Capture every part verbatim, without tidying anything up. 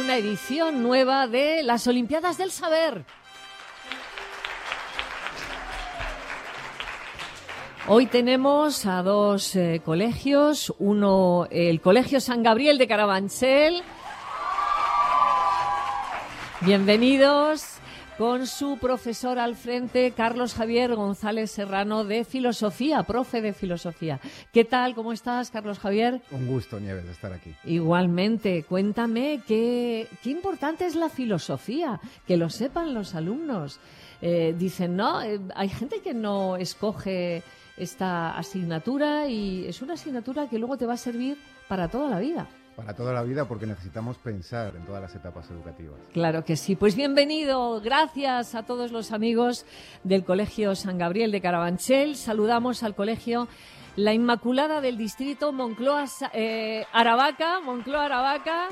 una edición nueva de las Olimpiadas del Saber. Hoy tenemos a dos eh, colegios, uno el Colegio San Gabriel de Carabanchel. Bienvenidos. Con su profesor al frente, Carlos Javier González Serrano, de Filosofía, profe de Filosofía. ¿Qué tal? ¿Cómo estás, Carlos Javier? Un gusto, Nieves, estar aquí. Igualmente. Cuéntame qué, qué importante es la filosofía, que lo sepan los alumnos. Eh, dicen, no, eh, hay gente que no escoge esta asignatura y es una asignatura que luego te va a servir para toda la vida. Para toda la vida, porque necesitamos pensar en todas las etapas educativas. Claro que sí. Pues bienvenido. Gracias a todos los amigos del Colegio San Gabriel de Carabanchel. Saludamos al Colegio La Inmaculada del Distrito Moncloa eh, Aravaca. Moncloa Aravaca.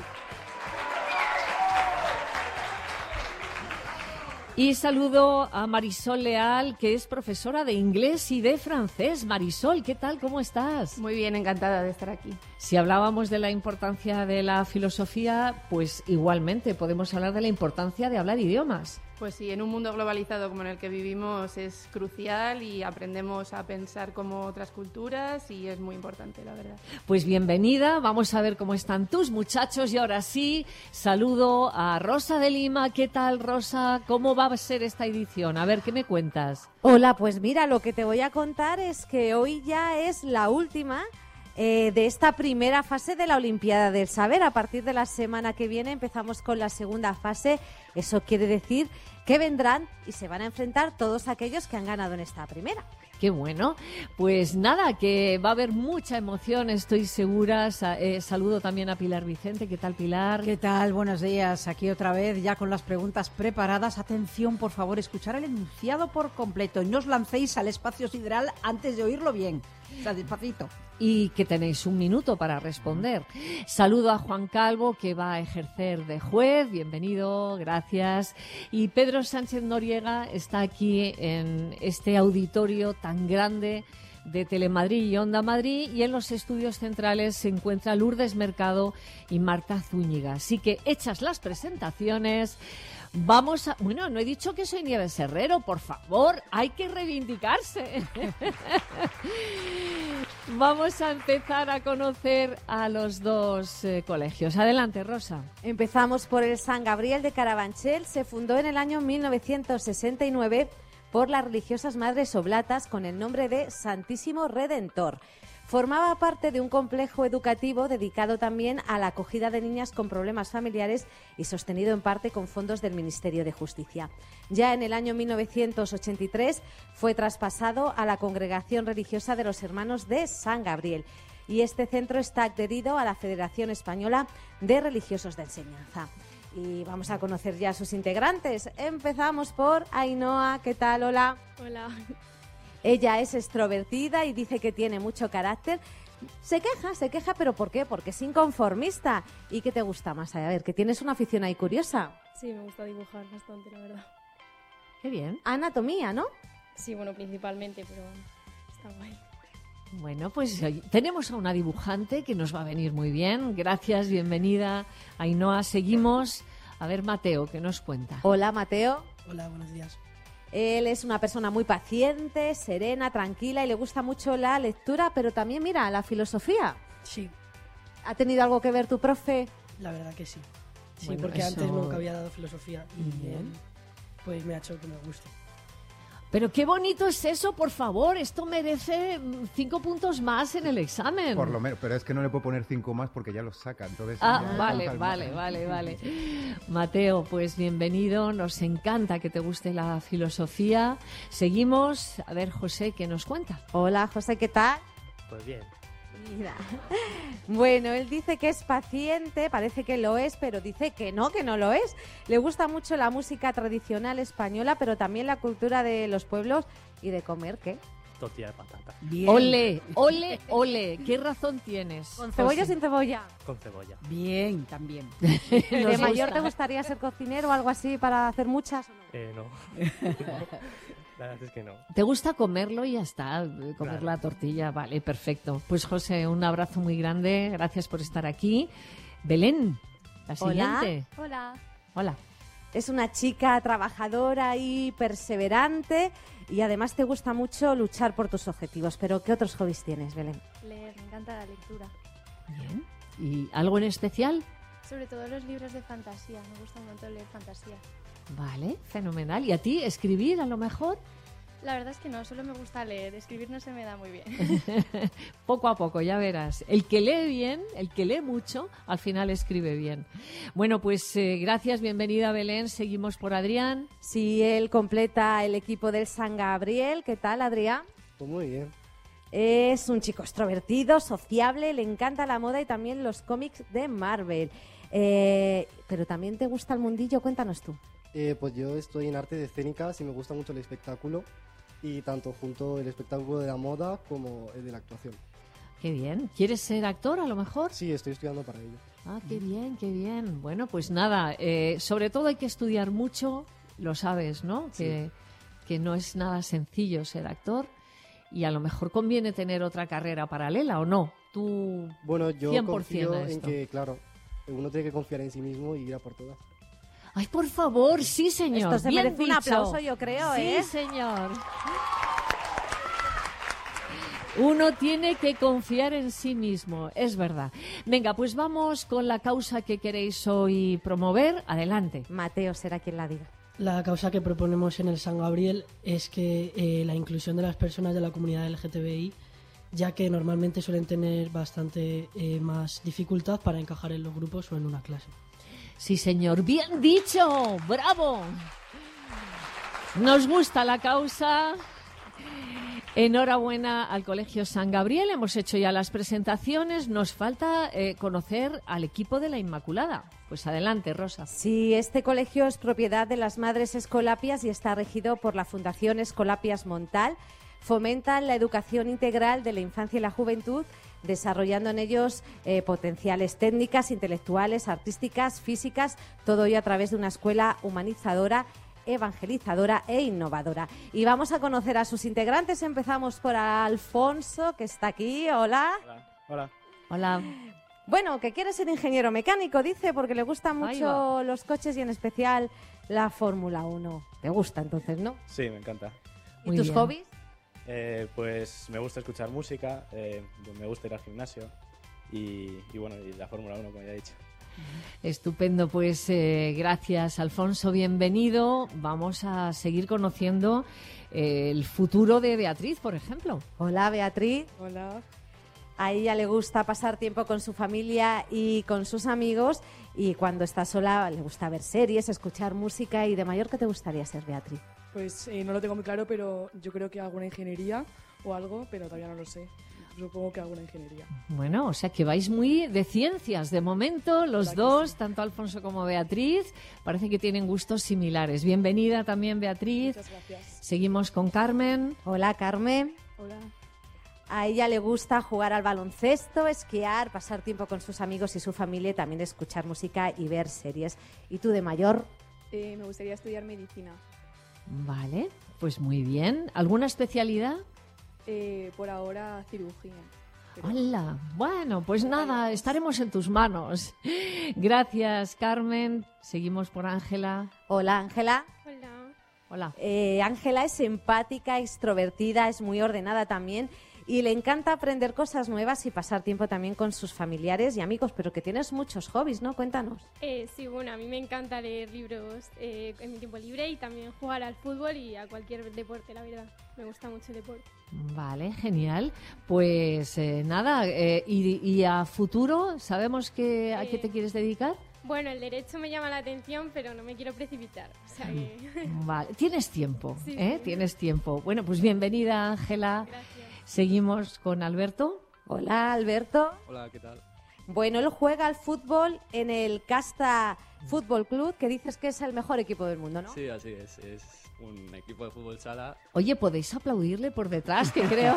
Y saludo a Marisol Leal, que es profesora de inglés y de francés. Marisol, ¿qué tal? ¿Cómo estás? Muy bien, encantada de estar aquí. Si hablábamos de la importancia de la filosofía, pues igualmente podemos hablar de la importancia de hablar idiomas. Pues sí, en un mundo globalizado como en el que vivimos es crucial y aprendemos a pensar como otras culturas y es muy importante, la verdad. Pues bienvenida, vamos a ver cómo están tus muchachos y ahora sí, saludo a Rosa de Lima. ¿Qué tal, Rosa? ¿Cómo va a ser esta edición? A ver, ¿qué me cuentas? Hola, pues mira, lo que te voy a contar es que hoy ya es la última Eh, de esta primera fase de la Olimpiada del Saber. A partir de la semana que viene empezamos con la segunda fase. Eso quiere decir que vendrán y se van a enfrentar todos aquellos que han ganado en esta primera. Qué bueno. Pues nada, que va a haber mucha emoción, estoy segura. Sa- eh, saludo también a Pilar Vicente. ¿Qué tal, Pilar? ¿Qué tal? Buenos días. Aquí otra vez, ya con las preguntas preparadas. Atención, por favor, escuchar el enunciado por completo y no os lancéis al espacio sideral antes de oírlo bien. O sea, despacito. Y que tenéis un minuto para responder. Saludo a Juan Calvo, que va a ejercer de juez. Bienvenido, gracias. Y Pedro Sánchez Noriega está aquí en este auditorio tan grande de Telemadrid y Onda Madrid, y en los estudios centrales se encuentra Lourdes Mercado y Marta Zúñiga. Así que hechas las presentaciones, vamos a... Bueno, no he dicho que soy Nieves Herrero, por favor, hay que reivindicarse. Vamos a empezar a conocer a los dos eh, colegios. Adelante, Rosa. Empezamos por el San Gabriel de Carabanchel. Se fundó en el año mil novecientos sesenta y nueve por las religiosas Madres Oblatas con el nombre de Santísimo Redentor. Formaba parte de un complejo educativo dedicado también a la acogida de niñas con problemas familiares y sostenido en parte con fondos del Ministerio de Justicia. Ya en el año mil novecientos ochenta y tres fue traspasado a la Congregación Religiosa de los Hermanos de San Gabriel y este centro está adherido a la Federación Española de Religiosos de Enseñanza. Y vamos a conocer ya a sus integrantes. Empezamos por Ainhoa. ¿Qué tal? Hola. Hola. Ella es extrovertida y dice que tiene mucho carácter. Se queja, se queja, ¿pero por qué? Porque es inconformista. ¿Y qué te gusta más? A ver, que tienes una afición ahí curiosa. Sí, me gusta dibujar bastante, la verdad. Qué bien. Anatomía, ¿no? Sí, bueno, principalmente, pero está guay. Bueno, pues eh, tenemos a una dibujante que nos va a venir muy bien. Gracias, bienvenida, Ainhoa. Seguimos. A ver, Mateo, ¿qué nos cuenta? Hola, Mateo. Hola, buenos días. Él es una persona muy paciente, serena, tranquila y le gusta mucho la lectura, pero también, mira, la filosofía. Sí, ¿Ha tenido algo que ver tu profe? la verdad que sí. Sí, Bueno, porque eso- antes nunca había dado filosofía y Bien. él, pues me ha hecho que me guste. Pero qué bonito es eso, por favor. Esto merece mm, cinco puntos más en el examen. Por lo menos, pero es que no le puedo poner cinco más porque ya los saca, entonces... Ah, ya, vale, calma. vale, vale, vale. Mateo, pues bienvenido. Nos encanta que te guste la filosofía. Seguimos. A ver, José, ¿qué nos cuenta? Hola, José, ¿qué tal? Pues bien. Mira. Bueno, él dice que es paciente, parece que lo es, pero dice que no, que no lo es. Le gusta mucho la música tradicional española, pero también la cultura de los pueblos y de comer, ¿qué? Tortilla de patata. Bien. Ole, ole, ole. ¿Qué razón tienes? ¿Con cebolla o José? sin cebolla? Con cebolla. Bien, también. ¿De Nos mayor gusta. te gustaría ser cocinero o algo así para hacer muchas? Eh, no. La verdad es que no. ¿Te gusta comerlo y ya está? eh, Comer Claro. la tortilla, vale, perfecto. Pues José, un abrazo muy grande, gracias por estar aquí. Belén, La Hola. siguiente. Hola. Hola. Es una chica trabajadora y perseverante y además te gusta mucho luchar por tus objetivos. Pero ¿qué otros hobbies tienes, Belén? Leer, me encanta la lectura. Bien. ¿Y algo en especial? Sobre todo los libros de fantasía, me gusta un montón leer fantasía. Vale, fenomenal. ¿Y a ti escribir a lo mejor? La verdad es que no, solo me gusta leer, escribir no se me da muy bien. Poco a poco, ya verás. El que lee bien, el que lee mucho, al final escribe bien. Bueno, pues eh, gracias, bienvenida Belén. Seguimos por Adrián. Si él completa el equipo del San Gabriel, ¿qué tal, Adrián? Pues muy bien. Es un chico extrovertido, sociable, le encanta la moda y también los cómics de Marvel. Eh, pero también te gusta el mundillo, cuéntanos tú. Eh, pues yo estoy en artes escénicas y me gusta mucho el espectáculo y tanto junto el espectáculo de la moda como el de la actuación. Qué bien. ¿Quieres ser actor a lo mejor? Sí, estoy estudiando para ello. Ah, qué bien, qué bien. Bueno, pues nada, eh, sobre todo hay que estudiar mucho, lo sabes, ¿no? Sí. Que, que no es nada sencillo ser actor y a lo mejor conviene tener otra carrera paralela, ¿o no? Tú Bueno, yo cien por ciento confío a en esto. que, claro, uno tiene que confiar en sí mismo y ir a por todas. Ay, por favor, sí, señor. Esto se Bien merece un dicho. aplauso, yo creo, sí, ¿eh? señor. Uno tiene que confiar en sí mismo, es verdad. Venga, pues vamos con la causa que queréis hoy promover. Adelante. Mateo será quien la diga. La causa que proponemos en el San Gabriel es que eh, la inclusión de las personas de la comunidad L G T B I, ya que normalmente suelen tener bastante eh, más dificultad para encajar en los grupos o en una clase. Sí, señor. Bien dicho. ¡Bravo! Nos gusta la causa. Enhorabuena al Colegio San Gabriel. Hemos hecho ya las presentaciones. Nos falta eh, conocer al equipo de la Inmaculada. Pues adelante, Rosa. Sí, este colegio es propiedad de las Madres Escolapias y está regido por la Fundación Escolapias Montal. Fomentan la educación integral de la infancia y la juventud, desarrollando en ellos eh, potenciales técnicas, intelectuales, artísticas, físicas, todo ello a través de una escuela humanizadora, evangelizadora e innovadora. Y vamos a conocer a sus integrantes. Empezamos por Alfonso, que está aquí. Hola. Hola. Hola. Hola. Bueno, que quiere ser ingeniero mecánico, dice, porque le gustan Ahí mucho va. los coches y en especial la Fórmula uno. ¿Te gusta entonces, no? Sí, me encanta. ¿Y Muy tus bien. hobbies? Eh, pues me gusta escuchar música, eh, me gusta ir al gimnasio y, y bueno, y la Fórmula uno, como ya he dicho. Estupendo, pues eh, gracias, Alfonso, bienvenido. Vamos a seguir conociendo eh, el futuro de Beatriz, por ejemplo. Hola, Beatriz. Hola. A ella le gusta pasar tiempo con su familia y con sus amigos, y cuando está sola le gusta ver series, escuchar música. ¿Y de mayor qué te gustaría ser, Beatriz? Pues eh, no lo tengo muy claro, pero yo creo que alguna ingeniería o algo, pero todavía no lo sé. Supongo que alguna ingeniería. Bueno, o sea que vais muy de ciencias. De momento, los ¿Verdad que dos, sí? tanto Alfonso como Beatriz, parece que tienen gustos similares. Bienvenida también, Beatriz. Muchas gracias. Seguimos con Carmen. Hola, Carmen. Hola. A ella le gusta jugar al baloncesto, esquiar, pasar tiempo con sus amigos y su familia, y también escuchar música y ver series. ¿Y tú de mayor? Eh, me gustaría estudiar medicina. Vale, pues muy bien. ¿Alguna especialidad? Eh, por ahora, cirugía. Pero- Hola. Bueno, pues nada, estaremos en tus manos. Gracias, Carmen. Seguimos por Ángela. Hola, Ángela. Hola. Hola. Eh, Ángela es empática, extrovertida, es muy ordenada también, y le encanta aprender cosas nuevas y pasar tiempo también con sus familiares y amigos, pero que tienes muchos hobbies, ¿no? Cuéntanos. Eh, sí, bueno, a mí me encanta leer libros eh, en mi tiempo libre y también jugar al fútbol y a cualquier deporte, la verdad. Me gusta mucho el deporte. Vale, genial. Pues eh, nada, eh, y, y a futuro, ¿sabemos que, a qué te Eh. quieres dedicar? Bueno, el derecho me llama la atención, pero no me quiero precipitar. O sea que... Vale, tienes tiempo, Sí, ¿eh? sí. Tienes tiempo. Bueno, pues bienvenida, Ángela. Gracias. Seguimos con Alberto. Hola, Alberto. Hola, ¿qué tal? Bueno, él juega al fútbol en el Casta Fútbol Club, que dices que es el mejor equipo del mundo, ¿no? Sí, así es. Es un equipo de fútbol sala. Oye, ¿podéis aplaudirle por detrás? Que creo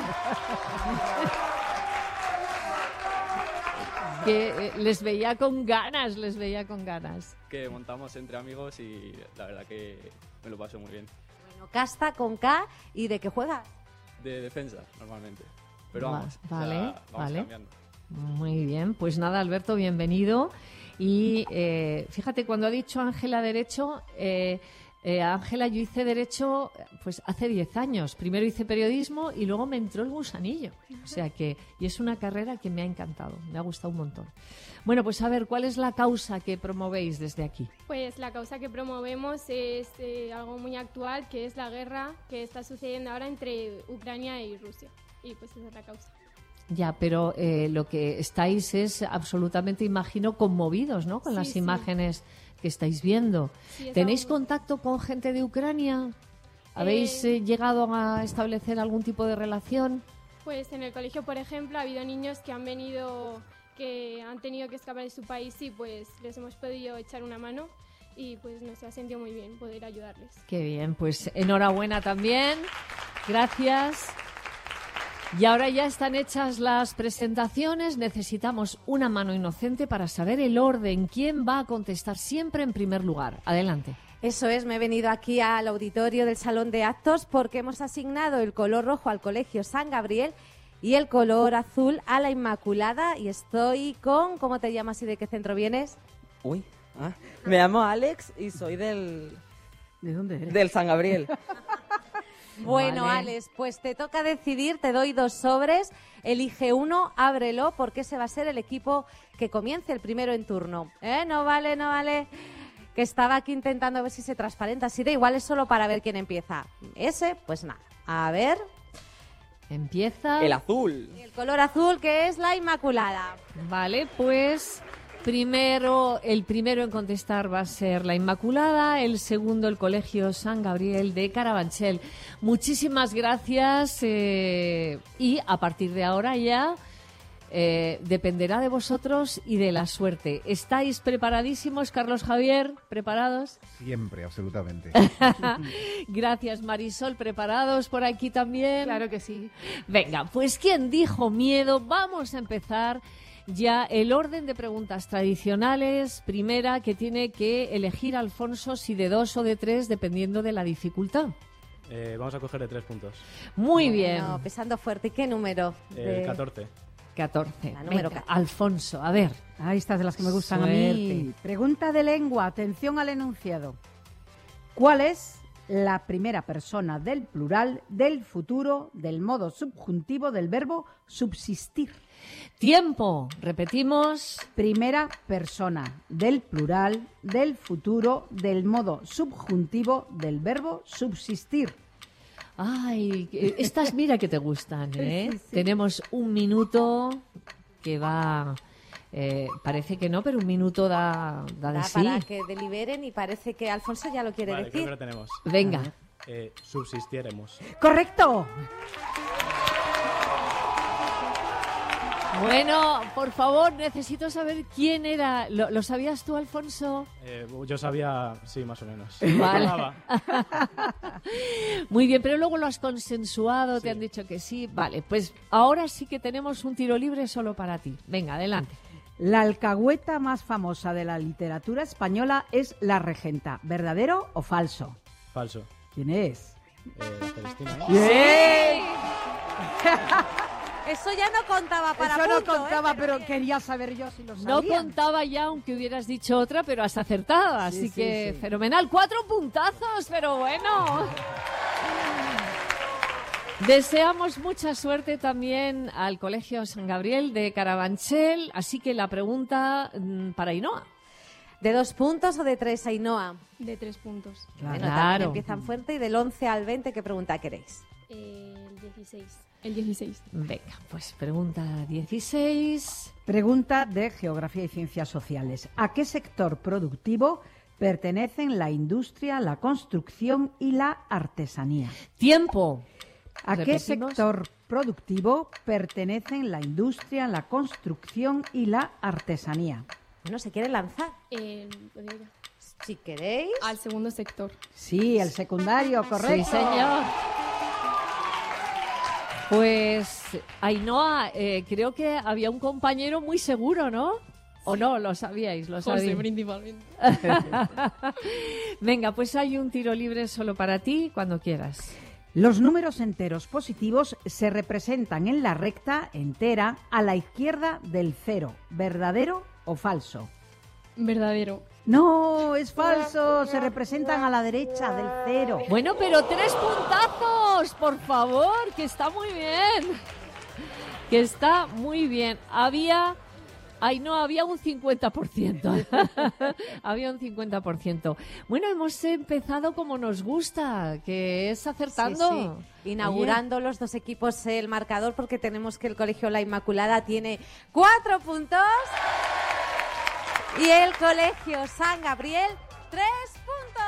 que eh, les veía con ganas, les veía con ganas. Que montamos entre amigos y la verdad que me lo paso muy bien. Bueno, Casta con K, ¿y de qué juega? De defensa, normalmente. Pero Va- vamos, vale, o sea, vamos vale. cambiando. Muy bien, pues nada, Alberto, bienvenido. Y eh, fíjate, cuando ha dicho Ángela Derecho, eh, eh, Ángela, yo hice Derecho pues hace diez años. Primero hice periodismo y luego me entró el gusanillo. O sea que, y es una carrera que me ha encantado, me ha gustado un montón. Bueno, pues a ver, ¿cuál es la causa que promovéis desde aquí? Pues la causa que promovemos es eh, algo muy actual, que es la guerra que está sucediendo ahora entre Ucrania y Rusia. Y pues esa es la causa. Ya, pero eh, lo que estáis es absolutamente, imagino, conmovidos, ¿no? Con Sí, las sí. imágenes que estáis viendo. Sí, es ¿Tenéis algo- contacto con gente de Ucrania? ¿Habéis Eh, eh, llegado a establecer algún tipo de relación? Pues en el colegio, por ejemplo, ha habido niños que han venido, que han tenido que escapar de su país y pues les hemos podido echar una mano y pues nos ha sentido muy bien poder ayudarles. Qué bien, pues enhorabuena también. Gracias. Y ahora ya están hechas las presentaciones. Necesitamos una mano inocente para saber el orden. ¿Quién va a contestar siempre en primer lugar? Adelante. Eso es, me he venido aquí al auditorio del Salón de Actos porque hemos asignado el color rojo al Colegio San Gabriel y el color azul a la Inmaculada. Y estoy con... ¿Cómo te llamas y de qué centro vienes? Uy, ah, me llamo Alex y soy del... ¿De dónde eres? Del San Gabriel. Bueno, Vale. Alex, pues te toca decidir, te doy dos sobres, elige uno, ábrelo, porque ese va a ser el equipo que comience el primero en turno. ¿Eh? No vale, no vale, que estaba aquí intentando ver si se transparenta, así de igual es solo para ver quién empieza. Ese, pues nada, a ver, Empieza. El azul. el color azul que es la Inmaculada. Vale, pues primero, el primero en contestar va a ser la Inmaculada, el segundo el Colegio San Gabriel de Carabanchel. Muchísimas gracias eh, y a partir de ahora ya eh, dependerá de vosotros y de la suerte. ¿Estáis preparadísimos, Carlos Javier? ¿Preparados? Siempre, absolutamente. Gracias, Marisol. ¿Preparados por aquí también? Claro que sí. Venga, pues ¿quién dijo miedo? Vamos a empezar ya el orden de preguntas tradicionales. Primera, que tiene que elegir Alfonso si de dos o de tres, dependiendo de la dificultad. Eh, vamos a coger de tres puntos. Muy bien. No, pesando fuerte. ¿Y qué número? El De- catorce. catorce. La número Venga, catorce. Alfonso, a ver. Ahí está, de las que me gustan a Suerte. mí. Pregunta de lengua, atención al enunciado. ¿Cuál es la primera persona del plural del futuro del modo subjuntivo del verbo subsistir? Tiempo. Repetimos. Primera persona del plural del futuro del modo subjuntivo del verbo subsistir. Ay, eh, estas mira que te gustan, ¿eh? Sí, sí. Tenemos un minuto que va... eh, parece que no, pero un minuto da, da de Da sí. para que deliberen y parece que Alfonso ya lo quiere Vale, creo decir. que lo tenemos. Venga. Eh, subsistiéremos. ¡Correcto! Bueno, por favor, necesito saber quién era. ¿Lo, lo sabías tú, Alfonso? Eh, yo sabía, sí, más o menos. Vale. Recordaba. Muy bien, pero luego lo has consensuado, te han dicho que sí. Vale, pues ahora sí que tenemos un tiro libre solo para ti. Venga, adelante. La alcahueta más famosa de la literatura española es La Regenta. ¿Verdadero o falso? Falso. ¿Quién es? Eh, la Celestina, ¿eh? Eso ya no contaba para Eso no punto, ¿eh? contaba, pero quería saber yo si lo sabía. No contaba ya, aunque hubieras dicho otra, pero has acertado, así Sí, sí, que sí. fenomenal. Cuatro puntazos, pero bueno. Deseamos mucha suerte también al Colegio San Gabriel de Carabanchel, así que la pregunta mm, para Ainhoa. ¿De dos puntos o de tres, Ainhoa? De tres puntos. Bueno, Claro. también empiezan fuerte. Y del once al veinte, ¿qué pregunta queréis? Eh, el dieciséis. El dieciséis. Venga, pues pregunta dieciséis. Pregunta de Geografía y Ciencias Sociales. ¿A qué sector productivo pertenecen la industria, la construcción y la artesanía? Tiempo. ¿A qué Repetimos. sector productivo pertenecen la industria, la construcción y la artesanía? Bueno, ¿se quiere lanzar? Eh, lo digo ya. Si queréis. Al segundo sector. Sí, el secundario, correcto. Sí, señor. Pues, Ainhoa, eh, creo que había un compañero muy seguro, ¿no? ¿O no? Lo sabíais, lo José, sabíais. principalmente. Venga, pues hay un tiro libre solo para ti, cuando quieras. Los números enteros positivos se representan en la recta entera a la izquierda del cero. ¿Verdadero o falso? Verdadero. No, es falso. Se representan a la derecha del cero. Bueno, pero tres puntazos, por favor, que está muy bien. Que está muy bien. Había... Ay, no, había un cincuenta por ciento. Había un cincuenta por ciento. Bueno, hemos empezado como nos gusta, que es acertando. Sí, sí. Inaugurando Oye. los dos equipos el marcador, porque tenemos que el Colegio La Inmaculada tiene cuatro puntos y el Colegio San Gabriel tres puntos.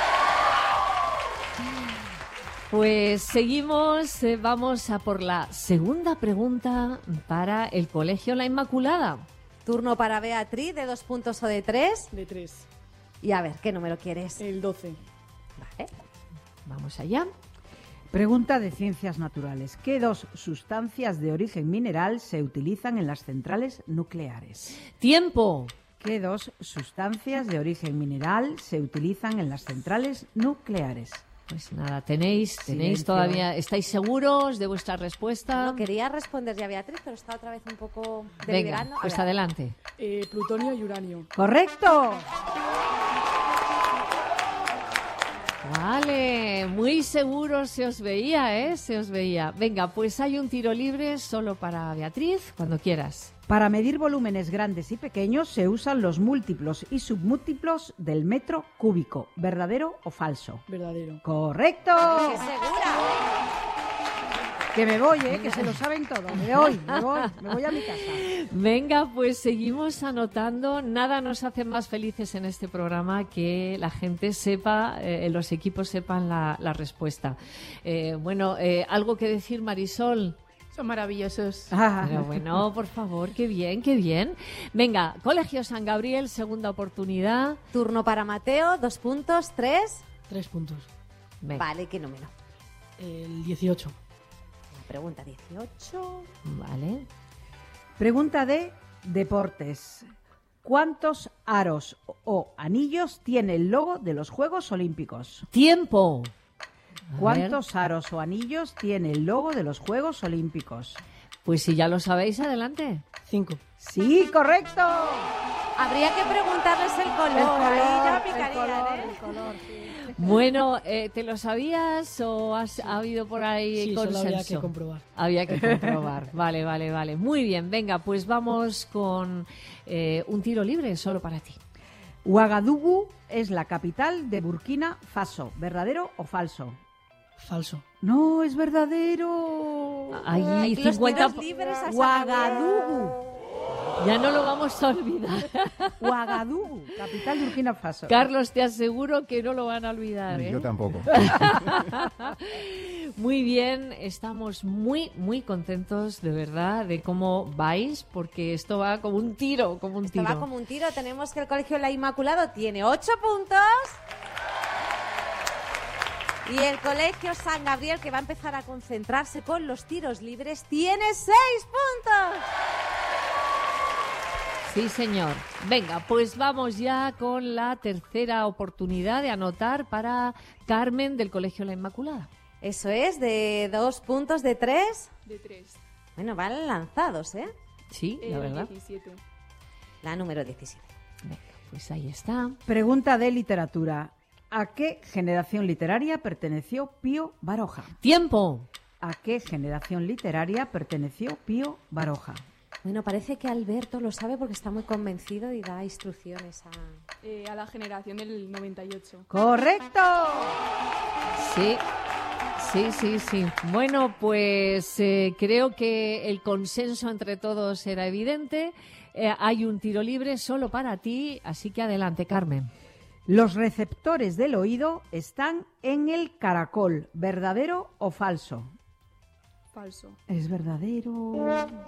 Pues seguimos, eh, vamos a por la segunda pregunta para el Colegio La Inmaculada. Turno para Beatriz, ¿de dos puntos o de tres? De tres. Y a ver, ¿qué número quieres? El doce. Vale, vamos allá. Pregunta de Ciencias Naturales. ¿Qué dos sustancias de origen mineral se utilizan en las centrales nucleares? ¡Tiempo! ¿Qué dos sustancias de origen mineral se utilizan en las centrales nucleares? Pues nada, tenéis, tenéis Silencio. todavía, ¿estáis seguros de vuestra respuesta? No, quería responder ya Beatriz, pero está otra vez un poco Venga, delirando. A pues ver. adelante. Eh, plutonio y uranio. ¡Correcto! Vale, muy seguro se os veía, ¿eh? Se os veía. Venga, pues hay un tiro libre solo para Beatriz, cuando quieras. Para medir volúmenes grandes y pequeños se usan los múltiplos y submúltiplos del metro cúbico. ¿Verdadero o falso? Verdadero. ¡Correcto! ¡Qué segura! Que me voy, ¿eh? Que se lo saben todo. Me voy, me voy, me voy a mi casa. Venga, pues seguimos anotando. Nada nos hace más felices en este programa que la gente sepa, eh, los equipos sepan la, la respuesta. Eh, bueno, eh, ¿algo que decir, Marisol? Son maravillosos. Ah. Pero bueno, por favor, qué bien, qué bien. Venga, Colegio San Gabriel, segunda oportunidad. Turno para Mateo, dos puntos, tres. Tres puntos. Venga. Vale, ¿qué número? El dieciocho. La pregunta dieciocho. Vale. Pregunta de deportes. ¿Cuántos aros o anillos tiene el logo de los Juegos Olímpicos? ¡Tiempo! A ¿Cuántos aros o anillos tiene el logo de los Juegos Olímpicos? Pues si ya lo sabéis, adelante. Cinco. Sí, correcto. Habría que preguntarles el color. El color, Ahí ya el picarían, color, ¿eh? el color, sí. Bueno, eh, ¿te lo sabías o has ha habido por ahí Sí, consenso? solo había que comprobar. Había que comprobar. Vale, vale, vale. Muy bien, venga, pues vamos con eh, un tiro libre solo para ti. Ouagadougou es la capital de Burkina Faso. ¿Verdadero o falso? Falso. No, es verdadero. Ahí, Ay, los cincuenta... tiros libres a San Ouagadougou. Ya no lo vamos a olvidar. Ouagadougou, capital de Burkina Faso. Carlos, te aseguro que no lo van a olvidar, ¿eh? Yo tampoco. Muy bien, estamos muy, muy contentos, de verdad, de cómo vais, porque esto va como un tiro, como un Esto tiro. va como un tiro. Tenemos que el Colegio La Inmaculado tiene ocho puntos. Y el Colegio San Gabriel, que va a empezar a concentrarse con los tiros libres, tiene seis puntos. Sí, señor. Venga, pues vamos ya con la tercera oportunidad de anotar para Carmen del Colegio La Inmaculada. Eso es, de dos puntos, de tres. De tres. Bueno, van lanzados, ¿eh? Sí, la El verdad. diecisiete. La número diecisiete. Venga, pues ahí está. Pregunta de literatura. ¿A qué generación literaria perteneció Pío Baroja? ¡Tiempo! ¿A qué generación literaria perteneció Pío Baroja? Bueno, parece que Alberto lo sabe porque está muy convencido y da instrucciones a... Eh, a la generación del noventa y ocho. ¡Correcto! Sí, sí, sí, sí. Bueno, pues eh, creo que el consenso entre todos era evidente. Eh, hay un tiro libre solo para ti, así que adelante, Carmen. Los receptores del oído están en el caracol. ¿Verdadero o falso? Falso. Es verdadero.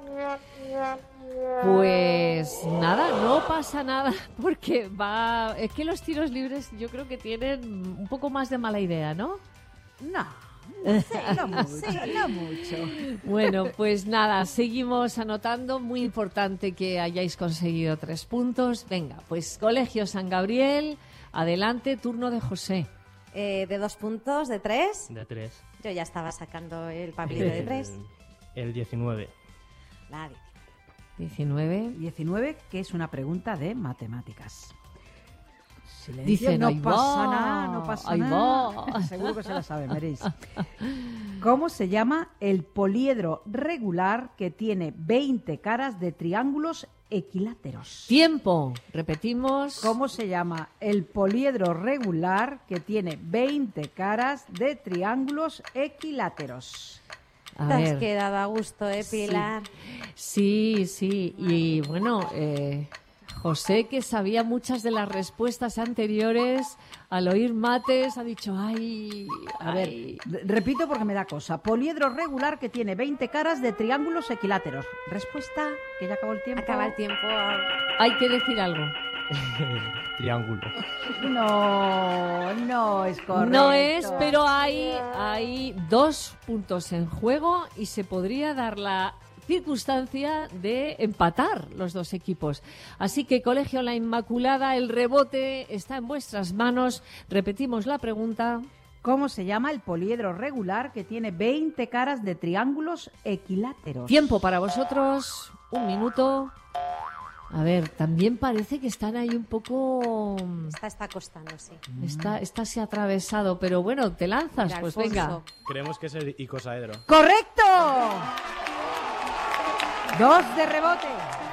Pues nada, no pasa nada porque va... Es que los tiros libres yo creo que tienen un poco más de mala idea, ¿no? No, no, sé, no mucho, no mucho. Bueno, pues nada, seguimos anotando. Muy importante que hayáis conseguido tres puntos. Venga, pues Colegio San Gabriel, adelante, turno de José. Eh, de dos puntos, de tres. De tres. Yo ya estaba sacando el papelito de tres. El, el diecinueve. La diecinueve. diecinueve. diecinueve, que es una pregunta de matemáticas. Silencio, Dicen, no ahí pasa va, nada, no pasa ahí nada. va. Seguro que se la sabe, veréis. ¿Cómo se llama el poliedro regular que tiene veinte caras de triángulos equiláteros? Tiempo. Repetimos. ¿Cómo se llama el poliedro regular que tiene veinte caras de triángulos equiláteros? A Te has ver. quedado a gusto, ¿eh, Pilar? Sí, sí. Y bueno, eh, José, que sabía muchas de las respuestas anteriores, al oír mates ha dicho, ay, A ver, ay. re- repito porque me da cosa. Poliedro regular que tiene veinte caras de triángulos equiláteros. Respuesta, que ya acabó el tiempo. Acaba el tiempo. Hay que decir algo. Triángulo. No, no es correcto. No es, pero hay, hay dos puntos en juego y se podría dar la circunstancia de empatar los dos equipos. Así que, Colegio La Inmaculada, el rebote está en vuestras manos. Repetimos la pregunta. ¿Cómo se llama el poliedro regular que tiene veinte caras de triángulos equiláteros? Tiempo para vosotros, un minuto. A ver, también parece que están ahí un poco... Esta está costando, sí. Está, está así atravesado, pero bueno, te lanzas, Mira, pues Alfonso. venga. Creemos que es el icosaedro. ¡Correcto! Dos de rebote.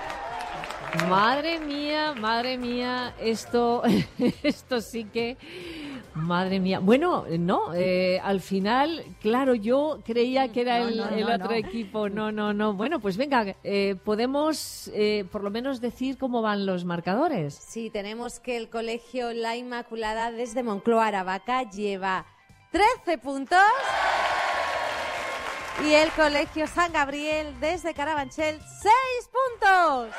Madre mía, madre mía, esto, esto sí que, madre mía. Bueno, no, eh, al final, claro, yo creía que era No, el, no, el no, otro no. equipo. No, no, no. Bueno, pues venga, eh, podemos eh, por lo menos decir cómo van los marcadores. Sí, tenemos que el Colegio La Inmaculada desde Moncloa a Aravaca lleva trece puntos y el Colegio San Gabriel desde Carabanchel seis puntos.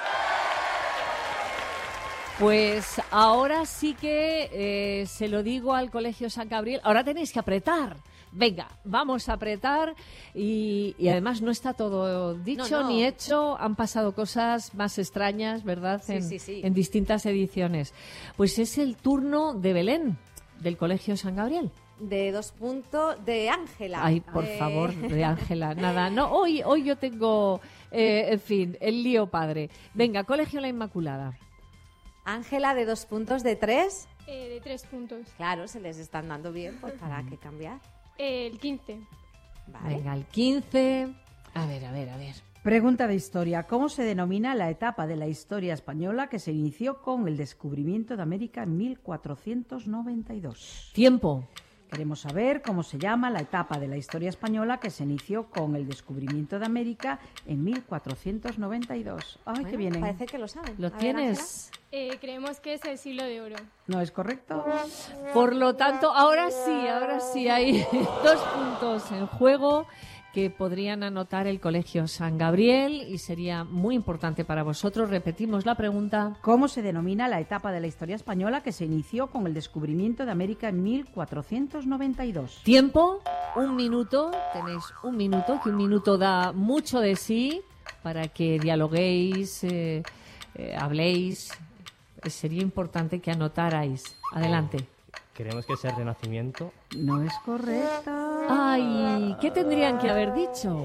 Pues ahora sí que eh, se lo digo al Colegio San Gabriel. Ahora tenéis que apretar. Venga, vamos a apretar y, y además no está todo dicho No, no. ni hecho. Han pasado cosas más extrañas, ¿verdad? Sí, en, sí, sí. en distintas ediciones. Pues es el turno de Belén, del Colegio San Gabriel. De dos puntos de Ángela. Ay, por Eh, favor, de Ángela. Nada, no, hoy, hoy yo tengo, eh, en fin, el lío padre. Venga, Colegio La Inmaculada. Ángela de dos puntos de tres. Eh, de tres puntos. Claro, se les están dando bien, pues para qué cambiar. Eh, el quince. Vale. Venga, el quince. A ver, a ver, a ver. Pregunta de historia. ¿Cómo se denomina la etapa de la historia española que se inició con el descubrimiento de América en mil cuatrocientos noventa y dos? Tiempo. Queremos saber cómo se llama la etapa de la historia española que se inició con el descubrimiento de América en mil cuatrocientos noventa y dos. Ay, Bueno, qué vienen. Parece que lo saben. ¿Lo A ver, tienes? Eh, creemos que es el siglo de oro. ¿No es correcto? Por lo tanto, ahora sí, ahora sí hay dos puntos en juego que podrían anotar el Colegio San Gabriel y sería muy importante para vosotros. Repetimos la pregunta. ¿Cómo se denomina la etapa de la historia española que se inició con el descubrimiento de América en mil cuatrocientos noventa y dos? Tiempo, un minuto. Tenéis un minuto, que un minuto da mucho de sí para que dialoguéis, eh, eh, habléis. Eh, Sería importante que anotarais. Adelante. Creemos que es el Renacimiento. No es correcto. Ay, ¿qué tendrían que haber dicho?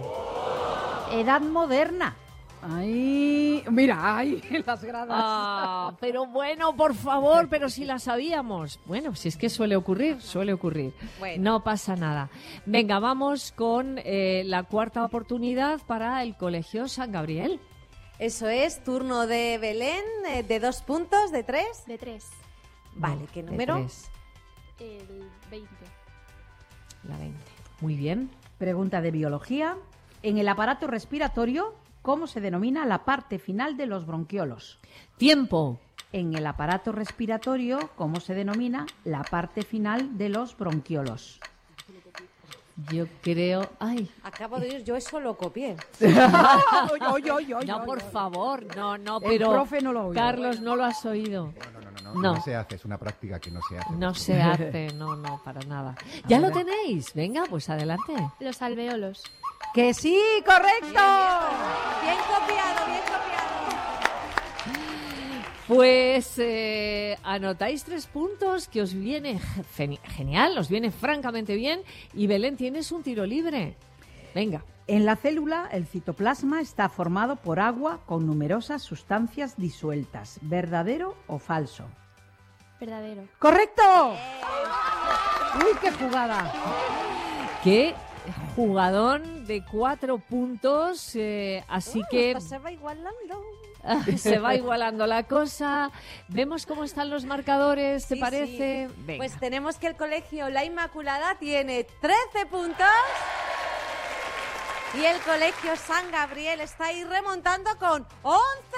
Edad moderna. Ay, mira, ay, las gradas. Ah, pero bueno, por favor, pero si la sabíamos. Bueno, si es que suele ocurrir, suele ocurrir. Bueno. No pasa nada. Venga, vamos con eh, la cuarta oportunidad para el Colegio San Gabriel. Eso es, turno de Belén, eh, de dos puntos, de tres. De tres. Vale, ¿qué De número? tres, El veinte. la veinte. Muy bien. Pregunta de biología. En el aparato respiratorio, ¿cómo se denomina la parte final de los bronquiolos? Tiempo. En el aparato respiratorio, ¿cómo se denomina la parte final de los bronquiolos? Yo creo... Ay, Acabo de ir, yo eso lo copié. Oy, oy, oy, no, oy, por oy. favor, no, no, El pero... profe no lo ha oído. Carlos, no lo has oído. No, no, no, no, No. no se hace, es una práctica que no se hace. No se hace, no, no, para nada. ¿Ya lo tenéis? Venga, pues adelante. Los alveolos. ¡Que sí, correcto! Bien copiado, bien copiado. Pues eh, anotáis tres puntos que os viene geni- genial, os viene francamente bien. Y Belén, tienes un tiro libre. Venga. En la célula, el citoplasma está formado por agua con numerosas sustancias disueltas. ¿Verdadero o falso? Verdadero. ¡Correcto! ¡Uy, qué jugada! Qué jugadón de cuatro puntos, eh, así Uh, que esto se va igualando. se va igualando la cosa. Vemos cómo están los marcadores, ¿te Sí, parece? sí. Venga. Pues tenemos que el colegio La Inmaculada tiene trece puntos y el colegio San Gabriel está ahí remontando con once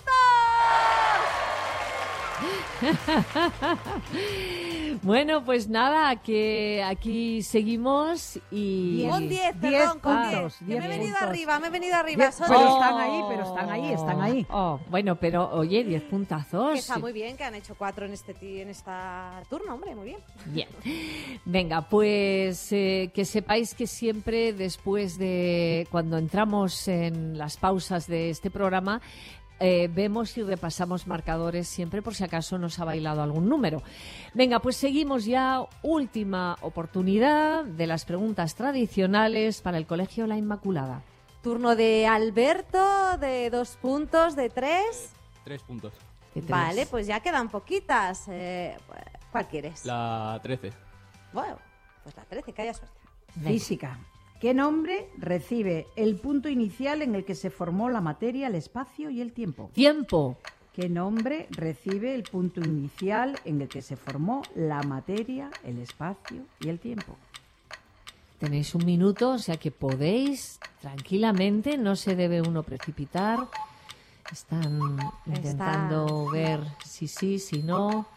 puntos. Bueno, pues nada, que aquí seguimos y... Con diez, diez perdón, con puntos, diez. Que diez me he venido puntos. arriba, me he venido arriba. Diez, Soy- pero están ahí, pero están ahí, están ahí. Oh, bueno, pero oye, diez puntazos. Que está muy bien, que han hecho cuatro en este ti- en esta turno, hombre, muy bien. Bien. Venga, pues eh, que sepáis que siempre después de cuando entramos en las pausas de este programa, eh, vemos y repasamos marcadores siempre por si acaso nos ha bailado algún número. Venga, pues seguimos ya. Última oportunidad de las preguntas tradicionales para el Colegio La Inmaculada. Turno de Alberto, de dos puntos, de tres. Tres puntos. De tres. Vale, pues ya quedan poquitas. Eh, ¿Cuál quieres? La trece. Bueno, pues la trece, que haya suerte. Física. ¿Qué nombre recibe el punto inicial en el que se formó la materia, el espacio y el tiempo? Tiempo. ¿Qué nombre recibe el punto inicial en el que se formó la materia, el espacio y el tiempo? Tenéis un minuto, o sea que podéis tranquilamente, no se debe uno precipitar. Están intentando ver si sí, si no.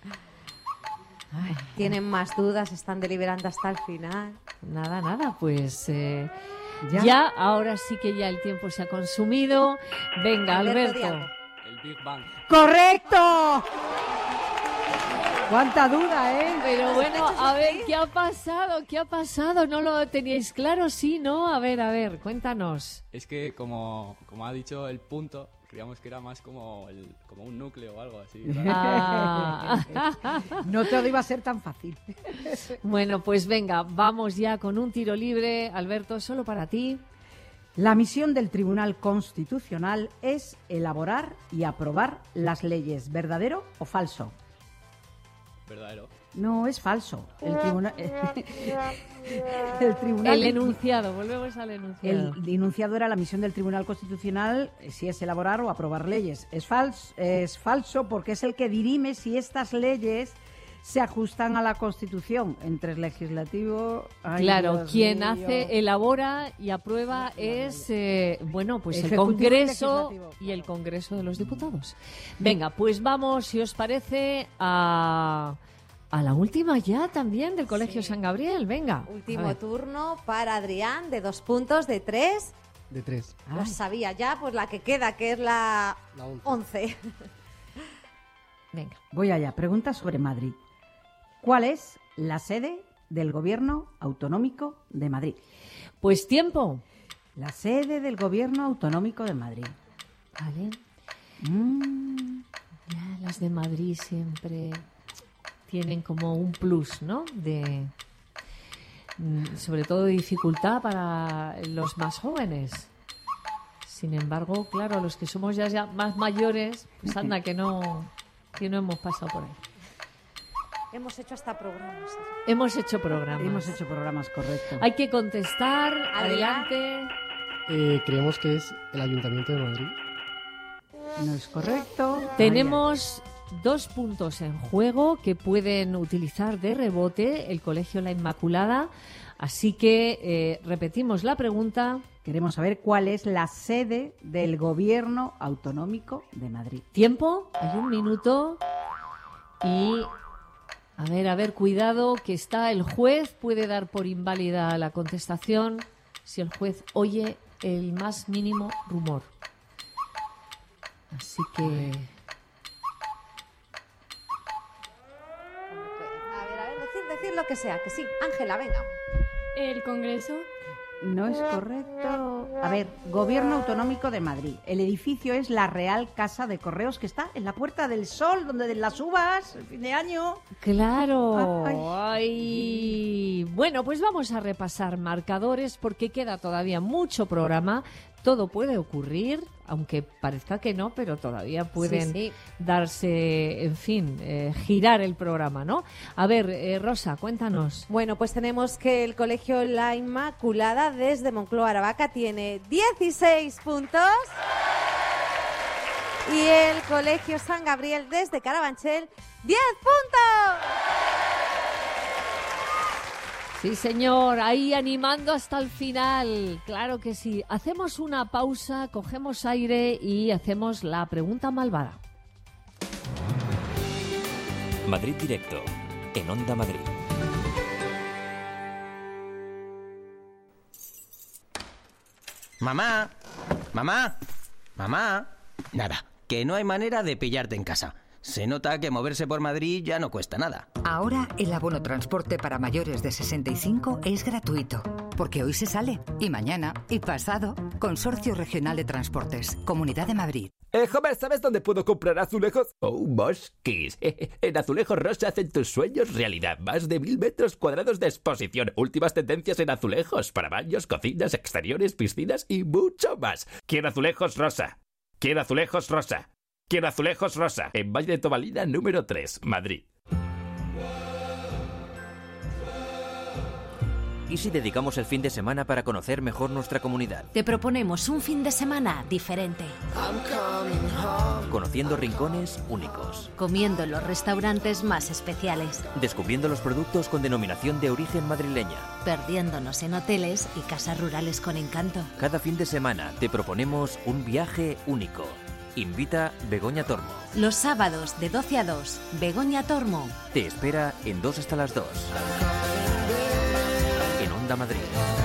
Ay, Tienen más dudas, están deliberando hasta el final. nada, nada, pues eh, ¿Ya? ya. ahora sí que ya el tiempo se ha consumido. Venga, Alberto, Alberto. di algo. El Big Bang. ¡Correcto! ¡Cuánta duda, eh! Pero bueno, a ver, ¿qué ha pasado? ¿Qué ha pasado? ¿No lo teníais claro? Sí, ¿no? A ver, a ver, cuéntanos. Es que, como, como ha dicho el punto, creíamos que era más como, el, como un núcleo o algo así. ¿verdad? Ah. No todo iba a ser tan fácil. Bueno, pues venga, vamos ya con un tiro libre. Alberto, solo para ti. La misión del Tribunal Constitucional es elaborar y aprobar las leyes. ¿Verdadero o falso? Verdadero. No, es falso. El tribunal... el tribunal... El enunciado, volvemos al enunciado. El enunciado era la misión del Tribunal Constitucional, eh, si es elaborar o aprobar leyes. Es falso, es falso porque es el que dirime si estas leyes se ajustan a la Constitución. Entre el legislativo... Ay, Claro, Dios quien mío. hace, elabora y aprueba es, eh, bueno, pues el Ejecutivo y Congreso legislativo. y el Congreso de los Diputados. Venga, pues vamos, si os parece, a, a la última ya también del Colegio Sí. San Gabriel. Venga. a Último ver. turno para Adrián, de dos puntos, de tres. De tres. Ay. Lo sabía ya, pues la que queda, que es la La once. once. Venga. Voy allá. Pregunta sobre Madrid. ¿Cuál es la sede del Gobierno Autonómico de Madrid? Pues tiempo. La sede del Gobierno Autonómico de Madrid. Vale. Mm, Ya las de Madrid siempre tienen como un plus, ¿no? De mm, sobre todo de dificultad para los más jóvenes. Sin embargo, claro, los que somos ya, ya más mayores, pues anda que no que no hemos pasado por ahí. Hemos hecho hasta programas. Hemos hecho programas. hemos hecho programas, correcto. Hay que contestar. Adelante. Eh, creemos que es el Ayuntamiento de Madrid. No es correcto. Tenemos dos puntos en juego que pueden utilizar de rebote el Colegio La Inmaculada. Así que eh, repetimos la pregunta. Queremos saber cuál es la sede del Gobierno Autonómico de Madrid. Tiempo, hay un minuto. Y a ver, a ver, cuidado, que está el juez. Puede dar por inválida la contestación si el juez oye el más mínimo rumor. Así que... A ver, a ver, decir, decir lo que sea, que sí. Ángela, venga. El Congreso. No es correcto. A ver, Gobierno Autonómico de Madrid. El edificio es la Real Casa de Correos, que está en la Puerta del Sol, donde de las uvas, el fin de año. Claro. Ay. Ay. Bueno, pues vamos a repasar marcadores porque queda todavía mucho programa. Todo puede ocurrir, aunque parezca que no, pero todavía pueden Sí, sí. darse, en fin, eh, girar el programa, ¿no? A ver, eh, Rosa, cuéntanos. Bueno, pues tenemos que el Colegio La Inmaculada desde Moncloa Aravaca tiene dieciséis puntos y el Colegio San Gabriel desde Carabanchel diez puntos. Sí, señor, ahí animando hasta el final. Claro que sí. Hacemos una pausa, cogemos aire y hacemos la pregunta malvada. Madrid Directo, en Onda Madrid. Mamá, mamá, mamá. Nada, que no hay manera de pillarte en casa. Se nota que moverse por Madrid ya no cuesta nada. Ahora el abono transporte para mayores de sesenta y cinco es gratuito, porque hoy se sale, y mañana, y pasado. Consorcio Regional de Transportes, Comunidad de Madrid. Eh, joven, ¿sabes dónde puedo comprar azulejos? Oh, Mosquis. En Azulejos Rosa hacen tus sueños realidad. Más de mil metros cuadrados de exposición. Últimas tendencias en azulejos para baños, cocinas, exteriores, piscinas y mucho más. Quiero Azulejos Rosa. Quiero Azulejos Rosa. Quiero Azulejos Rosa. En Valle de Tobalina, número tres, Madrid. ¿Y si dedicamos el fin de semana para conocer mejor nuestra comunidad? Te proponemos un fin de semana diferente. Conociendo rincones únicos. Comiendo en los restaurantes más especiales. Descubriendo los productos con denominación de origen madrileña. Perdiéndonos en hoteles y casas rurales con encanto. Cada fin de semana te proponemos un viaje único. Invita Begoña Tormo. Los sábados de doce a dos, Begoña Tormo. Te espera en dos hasta las dos. En Onda Madrid.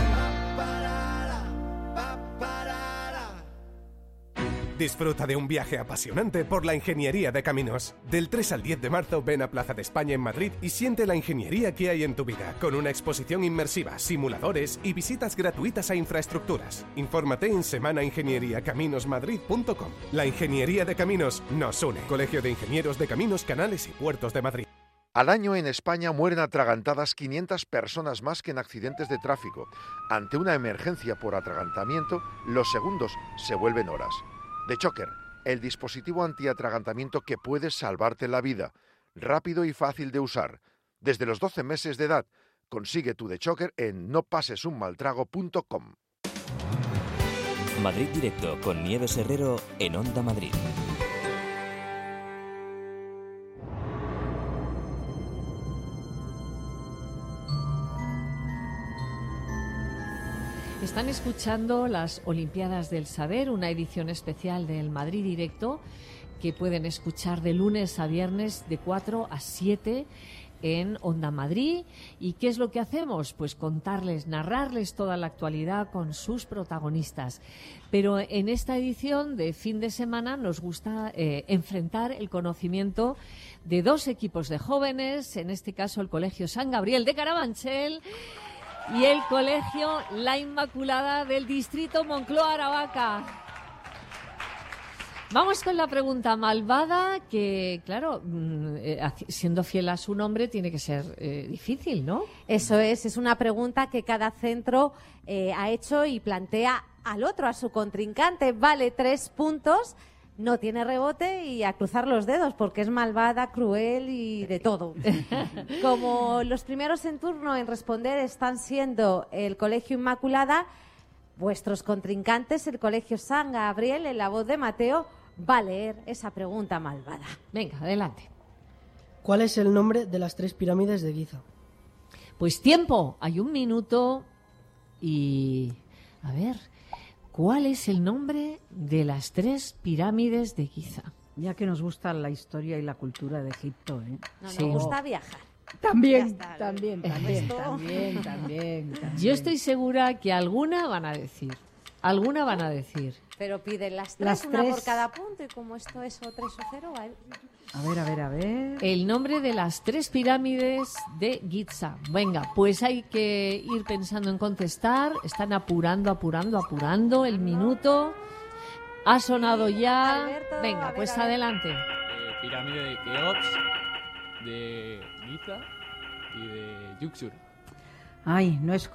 Disfruta de un viaje apasionante por la ingeniería de caminos. Del tres al diez de marzo ven a Plaza de España en Madrid y siente la ingeniería que hay en tu vida, con una exposición inmersiva, simuladores y visitas gratuitas a infraestructuras. Infórmate en semana ingeniería caminos madrid punto com. La ingeniería de caminos nos une. Colegio de Ingenieros de Caminos, Canales y Puertos de Madrid. Al año en España mueren atragantadas quinientas personas más que en accidentes de tráfico. Ante una emergencia por atragantamiento, los segundos se vuelven horas. The Choker, el dispositivo antiatragantamiento que puede salvarte la vida. Rápido y fácil de usar. Desde los doce meses de edad, consigue tu The Choker en no pases un mal trago punto com. Madrid Directo con Nieves Herrero en Onda Madrid. Están escuchando las Olimpiadas del Saber, una edición especial del Madrid Directo que pueden escuchar de lunes a viernes de cuatro a siete en Onda Madrid. ¿Y qué es lo que hacemos? Pues contarles, narrarles toda la actualidad con sus protagonistas. Pero en esta edición de fin de semana nos gusta eh, enfrentar el conocimiento de dos equipos de jóvenes, en este caso el Colegio San Gabriel de Carabanchel y el Colegio La Inmaculada del Distrito Moncloa Aravaca. Vamos con la pregunta malvada, que, claro, siendo fiel a su nombre, tiene que ser eh, difícil, ¿no? Eso es, es una pregunta que cada centro eh, ha hecho y plantea al otro, a su contrincante. Vale tres puntos, no tiene rebote y a cruzar los dedos, porque es malvada, cruel y de todo. Como los primeros en turno en responder están siendo el Colegio Inmaculada, vuestros contrincantes, el Colegio San Gabriel, en la voz de Mateo, va a leer esa pregunta malvada. Venga, adelante. ¿Cuál es el nombre de las tres pirámides de Giza? Pues tiempo, hay un minuto y... A ver, ¿cuál es el nombre de las tres pirámides de Giza? Ya que nos gusta la historia y la cultura de Egipto, ¿eh? No, nos Sí. gusta viajar. También, Ya está. también, también, también, también, también. Yo estoy segura que alguna van a decir. alguna van a decir. Pero piden las tres, Las una tres. por cada punto, y como esto es o tres o cero, ¿vale? A ver, a ver, a ver. El nombre de las tres pirámides de Giza. Venga, pues hay que ir pensando en contestar. Están apurando, apurando, apurando el minuto. Ha sonado ya. Alberto, a Venga, ver, pues a ver. adelante. Eh, pirámide de Keops, de Giza y de Yuxur. Ay, no es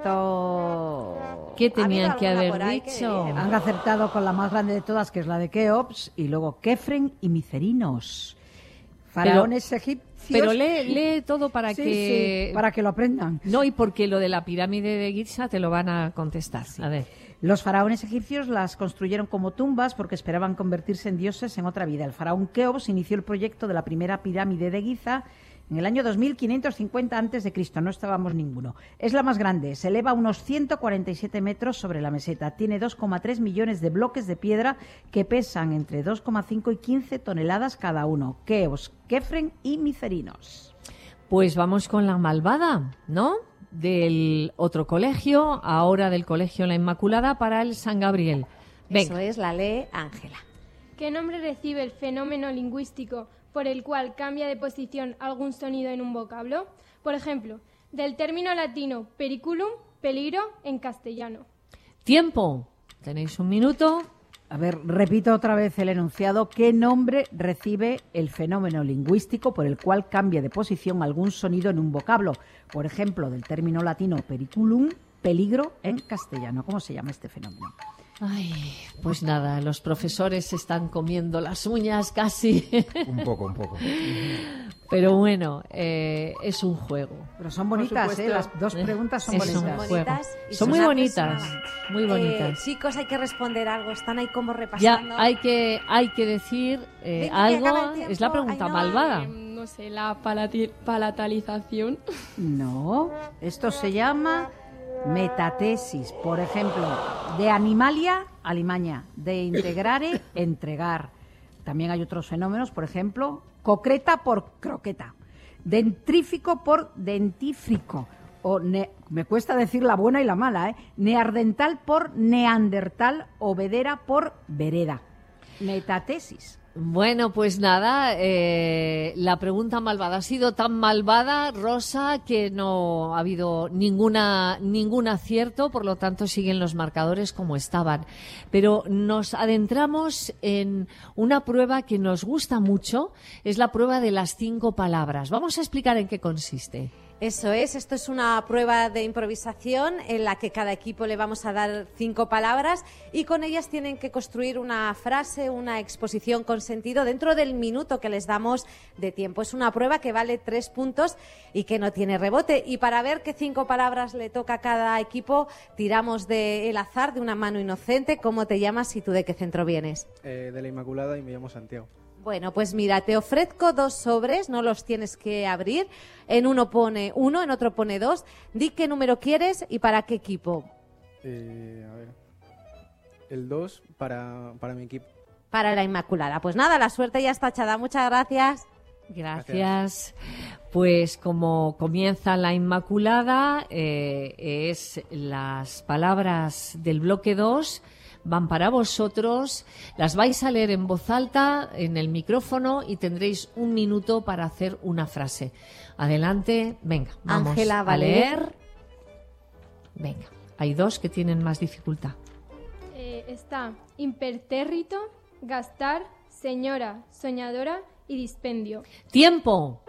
correcto. ¿Qué tenían que alguna haber por ahí que dicho? bien. Han acertado con la más grande de todas, que es la de Keops, y luego Kefren y Micerinos. Faraones egipcios. Pero lee, lee todo para Sí, que... sí, para que lo aprendan. No, y porque lo de la pirámide de Giza te lo van a contestar. A ver. Los faraones egipcios las construyeron como tumbas porque esperaban convertirse en dioses en otra vida. El faraón Keops inició el proyecto de la primera pirámide de Giza en el año dos mil quinientos cincuenta antes de Cristo. No estábamos ninguno. Es la más grande. Se eleva unos ciento cuarenta y siete metros sobre la meseta. Tiene dos coma tres millones de bloques de piedra que pesan entre dos coma cinco y quince toneladas cada uno. Keops, Kefren y Micerinos. Pues vamos con la malvada, ¿no? Del otro colegio, ahora del colegio La Inmaculada para el San Gabriel. Eso Venga. es, la lee Ángela. ¿Qué nombre recibe el fenómeno lingüístico por el cual cambia de posición algún sonido en un vocablo? Por ejemplo, del término latino periculum, peligro, en castellano. Tiempo. Tenéis un minuto. A ver, repito otra vez el enunciado. ¿Qué nombre recibe el fenómeno lingüístico por el cual cambia de posición algún sonido en un vocablo? Por ejemplo, del término latino periculum, peligro, en castellano. ¿Cómo se llama este fenómeno? Ay, pues nada, los profesores se están comiendo las uñas casi. Un poco, un poco. Pero bueno, eh, es un juego. Pero son bonitas, ¿eh? Las dos preguntas son Es bonitas. un Son juego. bonitas y Son son muy bonitas, apasionadas. muy bonitas. Eh, chicos, hay que responder algo. Están ahí como Ya repasando. hay que hay que decir eh, Venga, que acaba el algo. tiempo. Es la pregunta Ainhoa. malvada. No sé, la palati- palatalización. No, esto se llama metatesis. Por ejemplo, de animalia, alimaña. De integrare, entregar. También hay otros fenómenos, por ejemplo, concreta por croqueta. Dentrífico por dentífrico. O ne- me cuesta decir la buena y la mala, ¿eh? Neardental por neandertal o vedera por vereda. Metatesis. Bueno, pues nada, eh, la pregunta malvada ha sido tan malvada, Rosa, que no ha habido ninguna ningún acierto, por lo tanto siguen los marcadores como estaban. Pero nos adentramos en una prueba que nos gusta mucho, es la prueba de las cinco palabras. Vamos a explicar en qué consiste. Eso es, esto es una prueba de improvisación en la que cada equipo le vamos a dar cinco palabras y con ellas tienen que construir una frase, una exposición con sentido dentro del minuto que les damos de tiempo. Es una prueba que vale tres puntos y que no tiene rebote. Y para ver qué cinco palabras le toca a cada equipo, tiramos del azar, de una mano inocente. ¿Cómo te llamas y tú de qué centro vienes? Eh, de la Inmaculada y me llamo Santiago. Bueno, pues mira, te ofrezco dos sobres, no los tienes que abrir. En uno pone uno, en otro pone dos. Di qué número quieres y para qué equipo. Eh, a ver. El dos para, para mi equipo. Para la Inmaculada. Pues nada, la suerte ya está echada. Muchas gracias. Gracias. Pues como comienza la Inmaculada, eh, es las palabras del bloque dos. Van para vosotros, las vais a leer en voz alta en el micrófono y tendréis un minuto para hacer una frase. Adelante, venga, vamos Ángela, a ¿vale? leer. Venga, hay dos que tienen más dificultad. Eh, está impertérrito, gastar, señora, soñadora y dispendio. ¡Tiempo!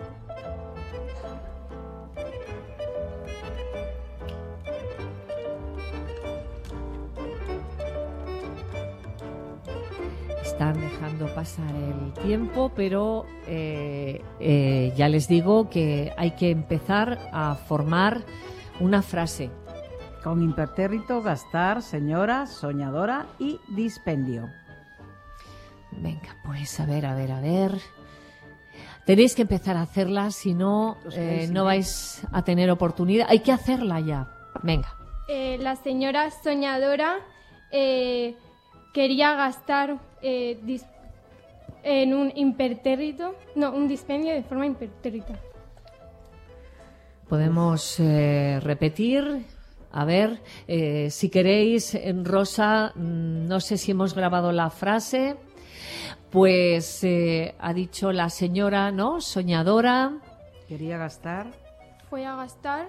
Están dejando pasar el tiempo, pero eh, eh, ya les digo que hay que empezar a formar una frase. Con impertérrito, gastar, señora, soñadora y dispendio. Venga, pues a ver, a ver, a ver. Tenéis que empezar a hacerla, si no, Os eh, quedáis sin no tiempo. vais a tener oportunidad. Hay que hacerla ya. Venga. Eh, la señora soñadora eh, quería gastar eh, dis- en un impertérrito, no, un dispendio de forma impertérrita. Podemos eh, repetir. A ver, eh, si queréis, en Rosa, no sé si hemos grabado la frase, pues eh, ha dicho la señora, ¿no? Soñadora. Quería gastar. Fue a gastar.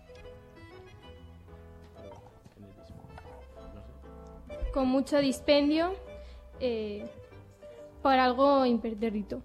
Con mucho dispendio eh, por algo impertérrito.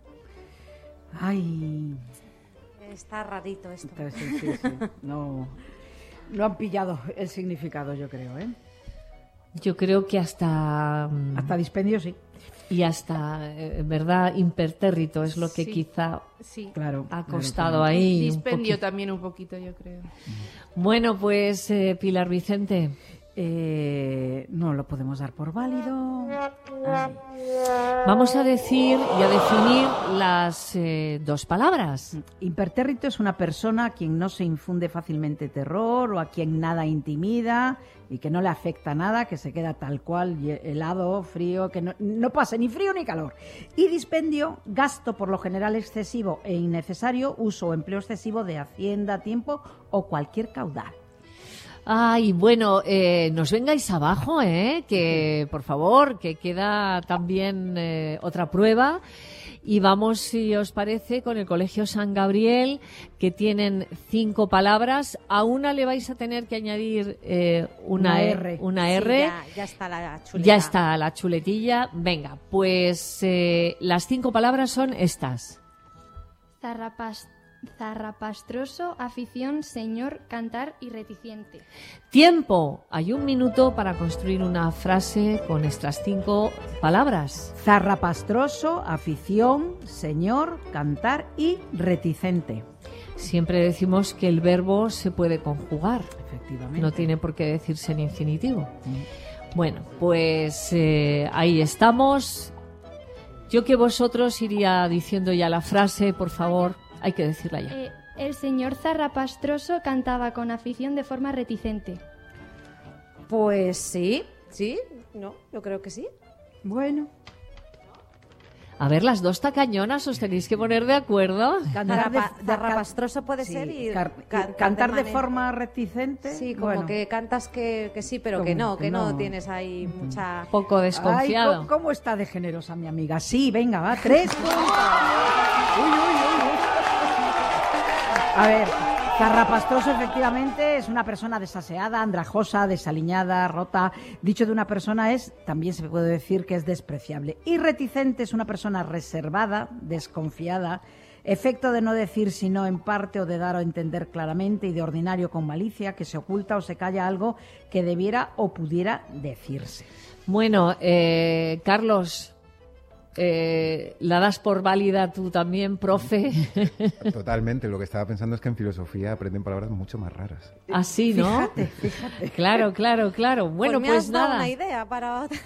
Ay. Está rarito esto. Está, sí, sí, sí. No, no han pillado el significado, yo creo, ¿eh? Yo creo que hasta... Hasta dispendio, sí. Y hasta, en verdad, impertérrito es lo que Sí. quizá Sí. Claro, ha claro, costado claro. ahí. un Dispendio poquito. también un poquito, yo creo. Bueno, pues eh, Pilar Vicente. Eh, no lo podemos dar por válido. Ay. Vamos a decir y a definir las eh, dos palabras. Impertérrito es una persona a quien no se infunde fácilmente terror o a quien nada intimida y que no le afecta nada, que se queda tal cual, y- helado, frío, que no, no pase ni frío ni calor. Y dispendio, gasto por lo general excesivo e innecesario, uso o empleo excesivo de hacienda, tiempo o cualquier caudal. Ay, bueno, eh, nos vengáis abajo, ¿eh? Que, por favor, que queda también eh, otra prueba. Y vamos, si os parece, con el Colegio San Gabriel, que tienen cinco palabras. A una le vais a tener que añadir eh, una, Una E- R. Una Sí, R. ya, ya está la chuleta. Ya está la chuletilla. Venga, pues eh, las cinco palabras son estas. Zarrapas- zarrapastroso, afición, señor, cantar y reticente. Tiempo. Hay un minuto para construir una frase con estas cinco palabras. Zarrapastroso, afición, señor, cantar y reticente. Siempre decimos que el verbo se puede conjugar. Efectivamente. No tiene por qué decirse en infinitivo. Bueno, pues eh, ahí estamos. Yo que vosotros iría diciendo ya la frase, por favor. Hay que decirla ya. Eh, el señor zarrapastroso cantaba con afición de forma reticente. Pues sí, sí, no, yo creo que sí. Bueno. A ver, las dos tacañonas os tenéis que poner de acuerdo. Cantar de- Zarrapa- de- zarrapastroso puede Sí, ser y car- ca- y cantar de manera- forma reticente. Sí, como bueno. que cantas que, que sí, pero Como que no, que que no, no. tienes ahí mucha... Poco desconfiado. Ay, ¿cómo, cómo está de generosa mi amiga? Sí, venga, va, tres puntos. Uy, uy, uy, uy. A ver, zarrapastroso efectivamente es una persona desaseada, andrajosa, desaliñada, rota. Dicho de una persona es, también se puede decir que es despreciable. Y reticente es una persona reservada, desconfiada, efecto de no decir sino en parte o de dar a entender claramente y de ordinario con malicia, que se oculta o se calla algo que debiera o pudiera decirse. Bueno, eh, Carlos, eh, ¿la das por válida tú también, profe? Totalmente. Lo que estaba pensando es que en filosofía aprenden palabras mucho más raras. Así, ¿no? Fíjate, fíjate. Claro, claro, claro. Bueno, me pues, has dado nada. una idea para otra.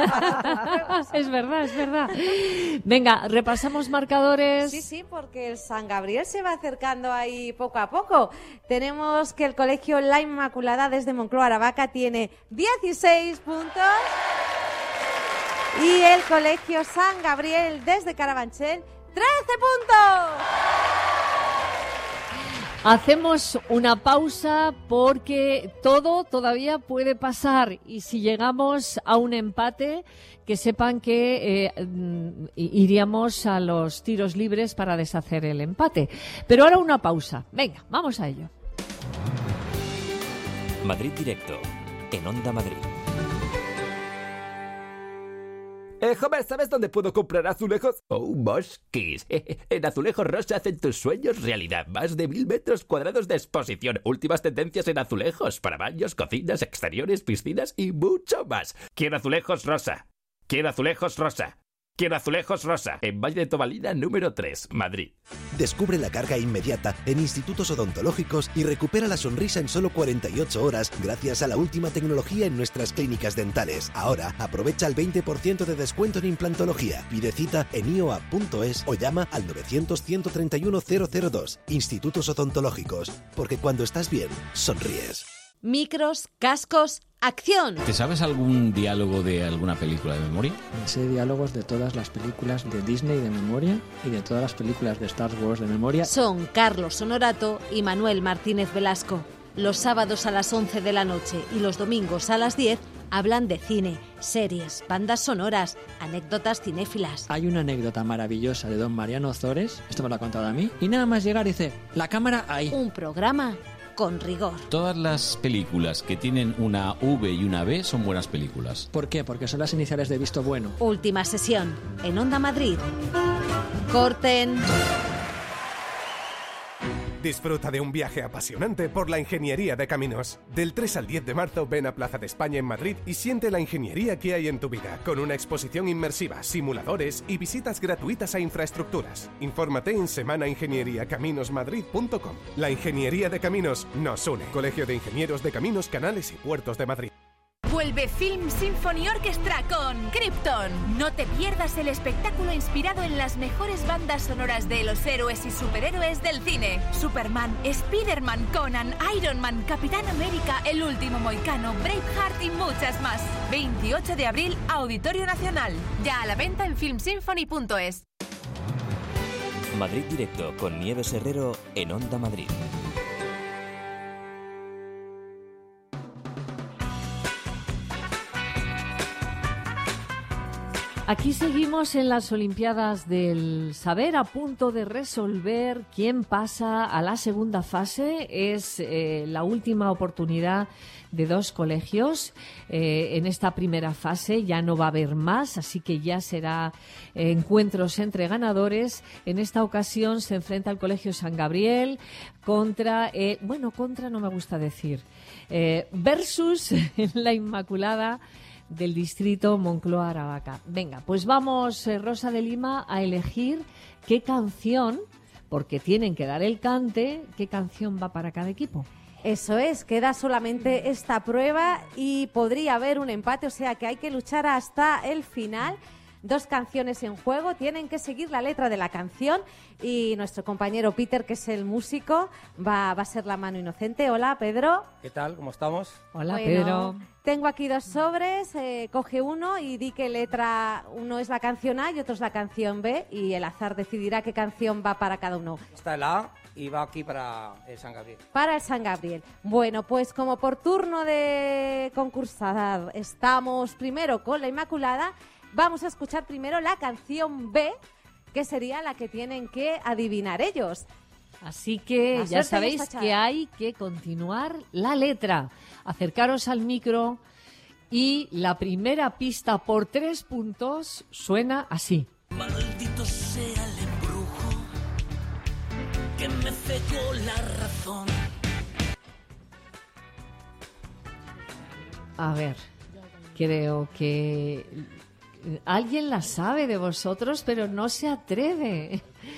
Es verdad, es verdad. Venga, repasamos marcadores. Sí, sí, porque el San Gabriel se va acercando ahí poco a poco. Tenemos que el Colegio La Inmaculada desde Moncloa Aravaca tiene dieciséis puntos y el Colegio San Gabriel desde Carabanchel trece puntos. Hacemos una pausa porque todo todavía puede pasar y si llegamos a un empate, que sepan que eh, mm, iríamos a los tiros libres para deshacer el empate. Pero ahora una pausa. Venga, vamos a ello. Madrid Directo, en Onda Madrid. Eh, joven, ¿sabes dónde puedo comprar azulejos? Oh, Mosquis. En Azulejos Rosa hacen tus sueños realidad. Más de mil metros cuadrados de exposición. Últimas tendencias en azulejos para baños, cocinas, exteriores, piscinas y mucho más. Quiero azulejos rosa. Quiero azulejos rosa. Quiero azulejos rosa. En Valle de Tobalina, número tres, Madrid. Descubre la carga inmediata en institutos odontológicos y recupera la sonrisa en solo cuarenta y ocho horas gracias a la última tecnología en nuestras clínicas dentales. Ahora aprovecha el veinte por ciento de descuento en implantología. Pide cita en i o a punto es o llama al novecientos, ciento treinta y uno, cero cero dos. Institutos odontológicos. Porque cuando estás bien, sonríes. Micros, cascos, acción. ¿Te sabes algún diálogo de alguna película de memoria? Me sé diálogos de todas las películas de Disney de memoria y de todas las películas de Star Wars de memoria. Son Carlos Honorato y Manuel Martínez Velasco. Los sábados a las once de la noche y los domingos a las diez hablan de cine, series, bandas sonoras, anécdotas cinéfilas. Hay una anécdota maravillosa de don Mariano Ozores, esto me lo ha contado a mí, y nada más llegar dice, la cámara ahí. Un programa con rigor. Todas las películas que tienen una V y una B son buenas películas. ¿Por qué? Porque son las iniciales de visto bueno. Última sesión en Onda Madrid. Corten. Disfruta de un viaje apasionante por la ingeniería de caminos. Del tres al diez de marzo ven a Plaza de España en Madrid y siente la ingeniería que hay en tu vida, con una exposición inmersiva, simuladores y visitas gratuitas a infraestructuras. Infórmate en semana ingeniería caminos madrid punto com. La ingeniería de caminos nos une. Colegio de Ingenieros de Caminos, Canales y Puertos de Madrid. Vuelve Film Symphony Orchestra con Krypton. No te pierdas el espectáculo inspirado en las mejores bandas sonoras de los héroes y superhéroes del cine. Superman, Spider-Man, Conan, Iron Man, Capitán América, El Último Mohicano, Braveheart y muchas más. veintiocho de abril, Auditorio Nacional. Ya a la venta en film symphony punto es. Madrid Directo con Nieves Herrero en Onda Madrid. Aquí seguimos en las Olimpiadas del Saber, a punto de resolver quién pasa a la segunda fase. Es eh, la última oportunidad de dos colegios. Eh, en esta primera fase ya no va a haber más, así que ya será eh, encuentros entre ganadores. En esta ocasión se enfrenta el Colegio San Gabriel contra, eh, bueno, contra no me gusta decir, eh, versus la Inmaculada del distrito Moncloa-Aravaca. Venga, pues vamos, eh, Rosa de Lima, a elegir qué canción, porque tienen que dar el cante, qué canción va para cada equipo. Eso es, queda solamente esta prueba y podría haber un empate, o sea que hay que luchar hasta el final. Dos canciones en juego, tienen que seguir la letra de la canción y nuestro compañero Peter, que es el músico, va, va a ser la mano inocente. Hola, Pedro. ¿Qué tal? ¿Cómo estamos? Hola, bueno, Pedro. Tengo aquí dos sobres, eh, coge uno y di qué letra, uno es la canción A y otro es la canción B y el azar decidirá qué canción va para cada uno. Está el A y va aquí para el San Gabriel. Para el San Gabriel. Bueno, pues como por turno de concursar estamos primero con la Inmaculada, vamos a escuchar primero la canción B, que sería la que tienen que adivinar ellos. Así que La ya suerte sabéis está echada. que hay que continuar la letra. Acercaros al micro y la primera pista por tres puntos suena así. Maldito sea el embrujo que me cegó la razón. A ver, creo que alguien la sabe de vosotros, pero no se atreve.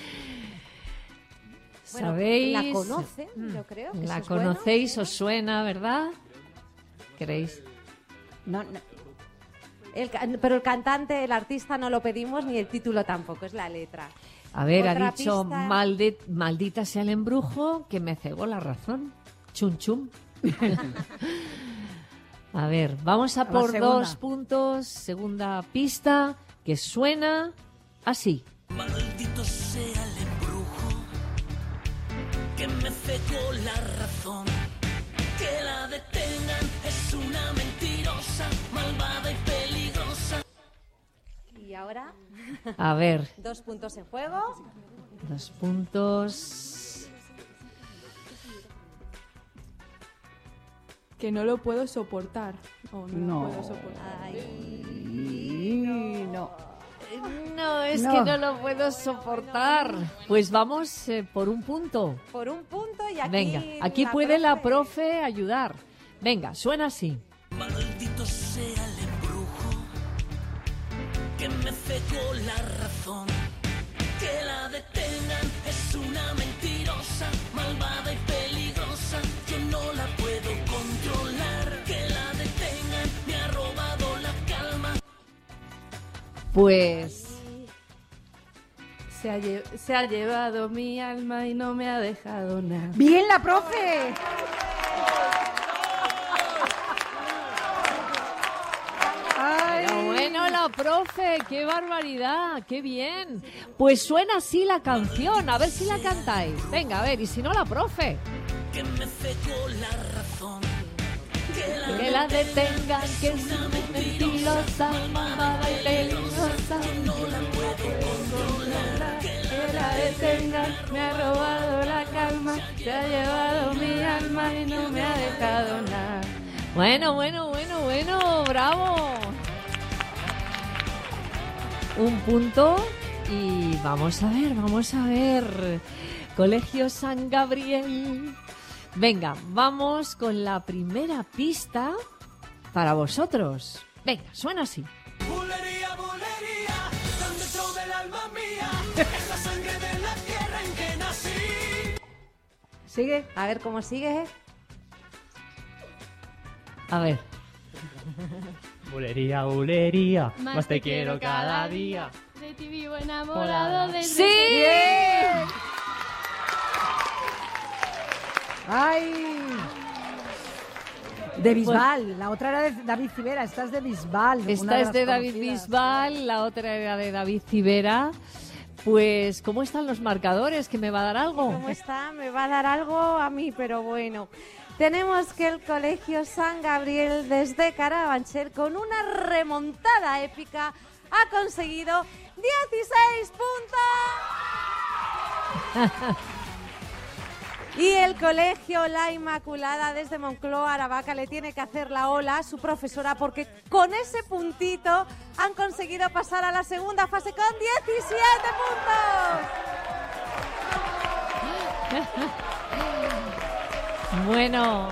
Bueno, ¿Sabéis? la conocen, yo creo. que La eso es bueno. conocéis, os suena, ¿verdad? ¿Creéis? No, no. El ca- pero el cantante, el artista no lo pedimos, ni el título tampoco, es la letra. A ver, Otra ha dicho pista. maldi- maldita sea el embrujo que me cegó la razón. Chum chum. A ver, vamos a, A la por segunda. dos puntos. Segunda pista que suena así. Maldito sea el embrujo que me cegó la razón. Que la detengan, es una mentirosa, malvada y peligrosa. Y ahora, A ver, dos puntos en juego. dos puntos. Que no lo puedo soportar. O no, No. lo puedo soportar. No. No, es No. que no lo puedo soportar. Pues vamos eh, por un punto. Por un punto y aquí. Venga, aquí la puede la profe. profe ayudar. Venga, suena así. Maldito sea el embrujo que me cegó la razón. Que la detengan, es una mentirosa, malvada y peligrosa. Yo no la puedo controlar. Que la detengan, me ha robado la calma. Pues Se ha, lle- se ha llevado mi alma y no me ha dejado nada. ¡Bien, la profe! Pero bueno, la profe, qué barbaridad, qué bien. Pues suena así la canción, a ver si la cantáis. Venga, a ver, y si no, la profe. que me cegó la razón. Que la, que la detengan, que es una mentirosa, malvada y peligrosa. No la puedo controlar. Que la detengan, me ha robado la calma, se ha llevado mi alma y no me ha dejado nada. Bueno, bueno, bueno, bueno, bravo. Un punto y vamos a ver, vamos a ver. Colegio San Gabriel. Venga, vamos con la primera pista para vosotros. Venga, suena así. Bulería, bulería, tan dentro del alma mía, es la sangre de la tierra en que nací. Sigue, a ver cómo sigue. A ver. Bulería, bulería, más, Más te quiero cada día. De ti vivo enamorado desde... ¡Sí! ¡Bien! ¡Ay! De Bisbal, la otra era de David Civera, esta es de Bisbal. Esta es de David Bisbal, la otra era de David Civera. Pues, ¿cómo están los marcadores? ¿Que me va a dar algo? ¿Cómo está? Me va a dar algo a mí, pero bueno. Tenemos que el Colegio San Gabriel desde Carabanchel, con una remontada épica, ha conseguido dieciséis puntos. Y el Colegio La Inmaculada desde Moncloa, Aravaca, le tiene que hacer la ola a su profesora, porque con ese puntito han conseguido pasar a la segunda fase con diecisiete puntos. Bueno.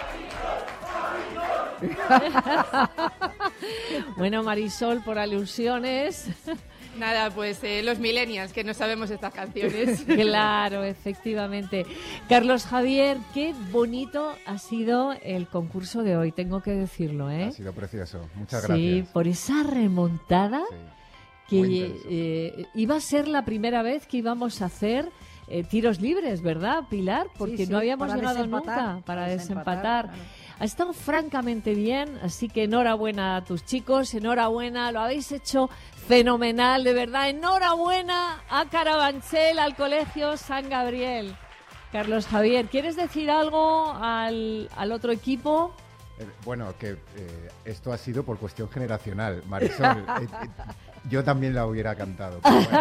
Bueno, Marisol, por alusiones. Nada, pues eh, los millennials, que no sabemos estas canciones. Claro, efectivamente. Carlos Javier, qué bonito ha sido el concurso de hoy, tengo que decirlo, ¿eh? Ha sido precioso, muchas sí, gracias. Sí, por esa remontada sí, que eh, iba a ser la primera vez que íbamos a hacer eh, tiros libres, ¿verdad, Pilar? Porque sí, sí, no habíamos para llegado desempatar, nunca para desempatar, desempatar. claro. Ha estado francamente bien, así que enhorabuena a tus chicos, enhorabuena, lo habéis hecho fenomenal, de verdad. Enhorabuena a Carabanchel, al Colegio San Gabriel. Carlos Javier, ¿quieres decir algo al, al otro equipo? Eh, bueno, que eh, esto ha sido por cuestión generacional, Marisol. eh, eh, yo también la hubiera cantado.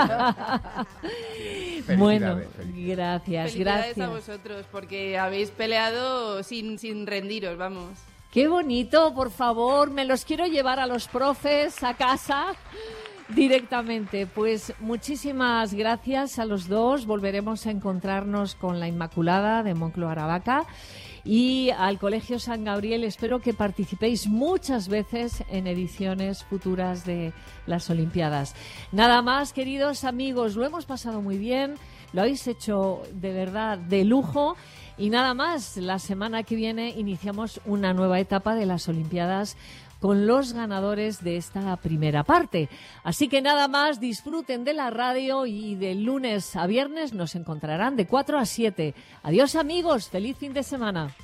Pero bueno, bueno, felicidades. gracias, Felicidades gracias. a vosotros, porque habéis peleado sin, sin rendiros, vamos. Qué bonito, por favor, me los quiero llevar a los profes a casa directamente. Pues muchísimas gracias a los dos. Volveremos a encontrarnos con la Inmaculada de Moncloa, Aravaca, y al Colegio San Gabriel. Espero que participéis muchas veces en ediciones futuras de las Olimpiadas. Nada más, queridos amigos, lo hemos pasado muy bien, lo habéis hecho de verdad de lujo. Y nada más, la semana que viene iniciamos una nueva etapa de las Olimpiadas con los ganadores de esta primera parte. Así que nada más, disfruten de la radio y de lunes a viernes nos encontrarán de cuatro a siete. Adiós amigos, feliz fin de semana.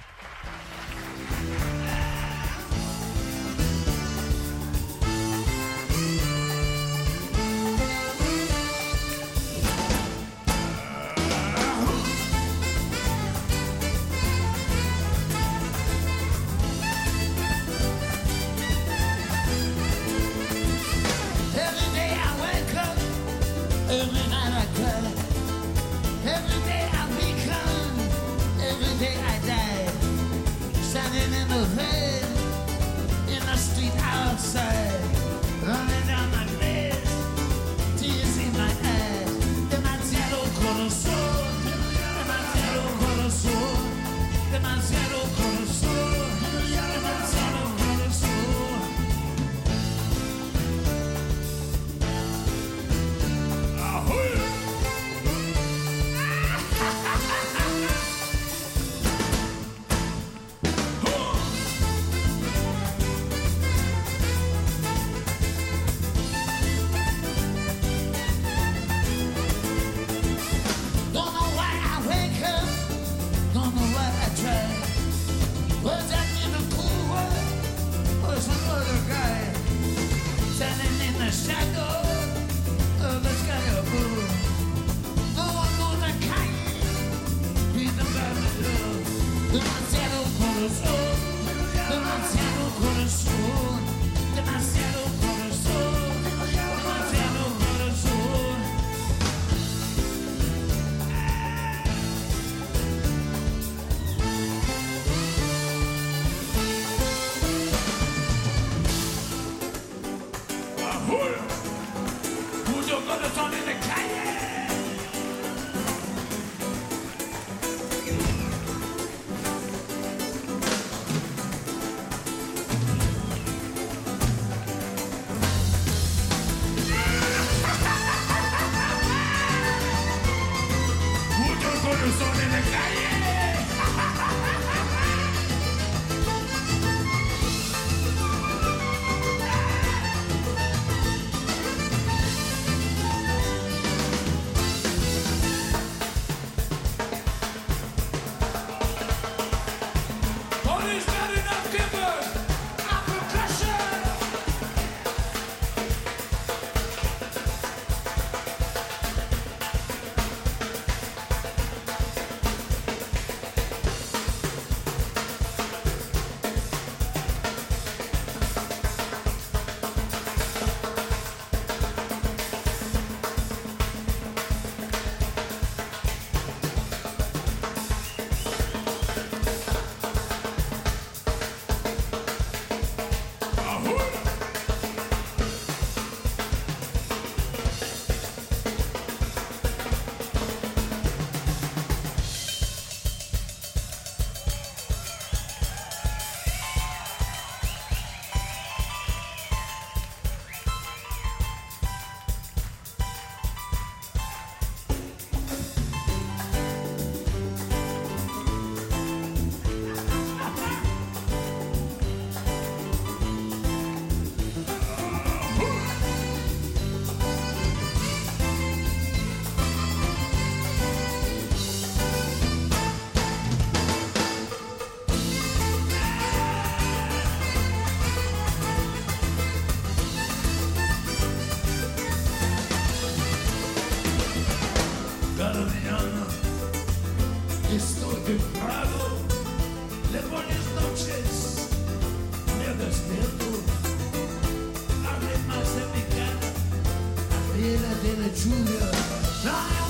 Every night I cry, every day I become, every day I die. Standing in the rain, in the street outside, running down my bed, tears in my eyes. Demasiado corazón, demasiado corazón, demasiado corazón, demasiado corazón. Ahoy! temprano, le pones noches, me despierto, además de mi cara, llena de lechuga.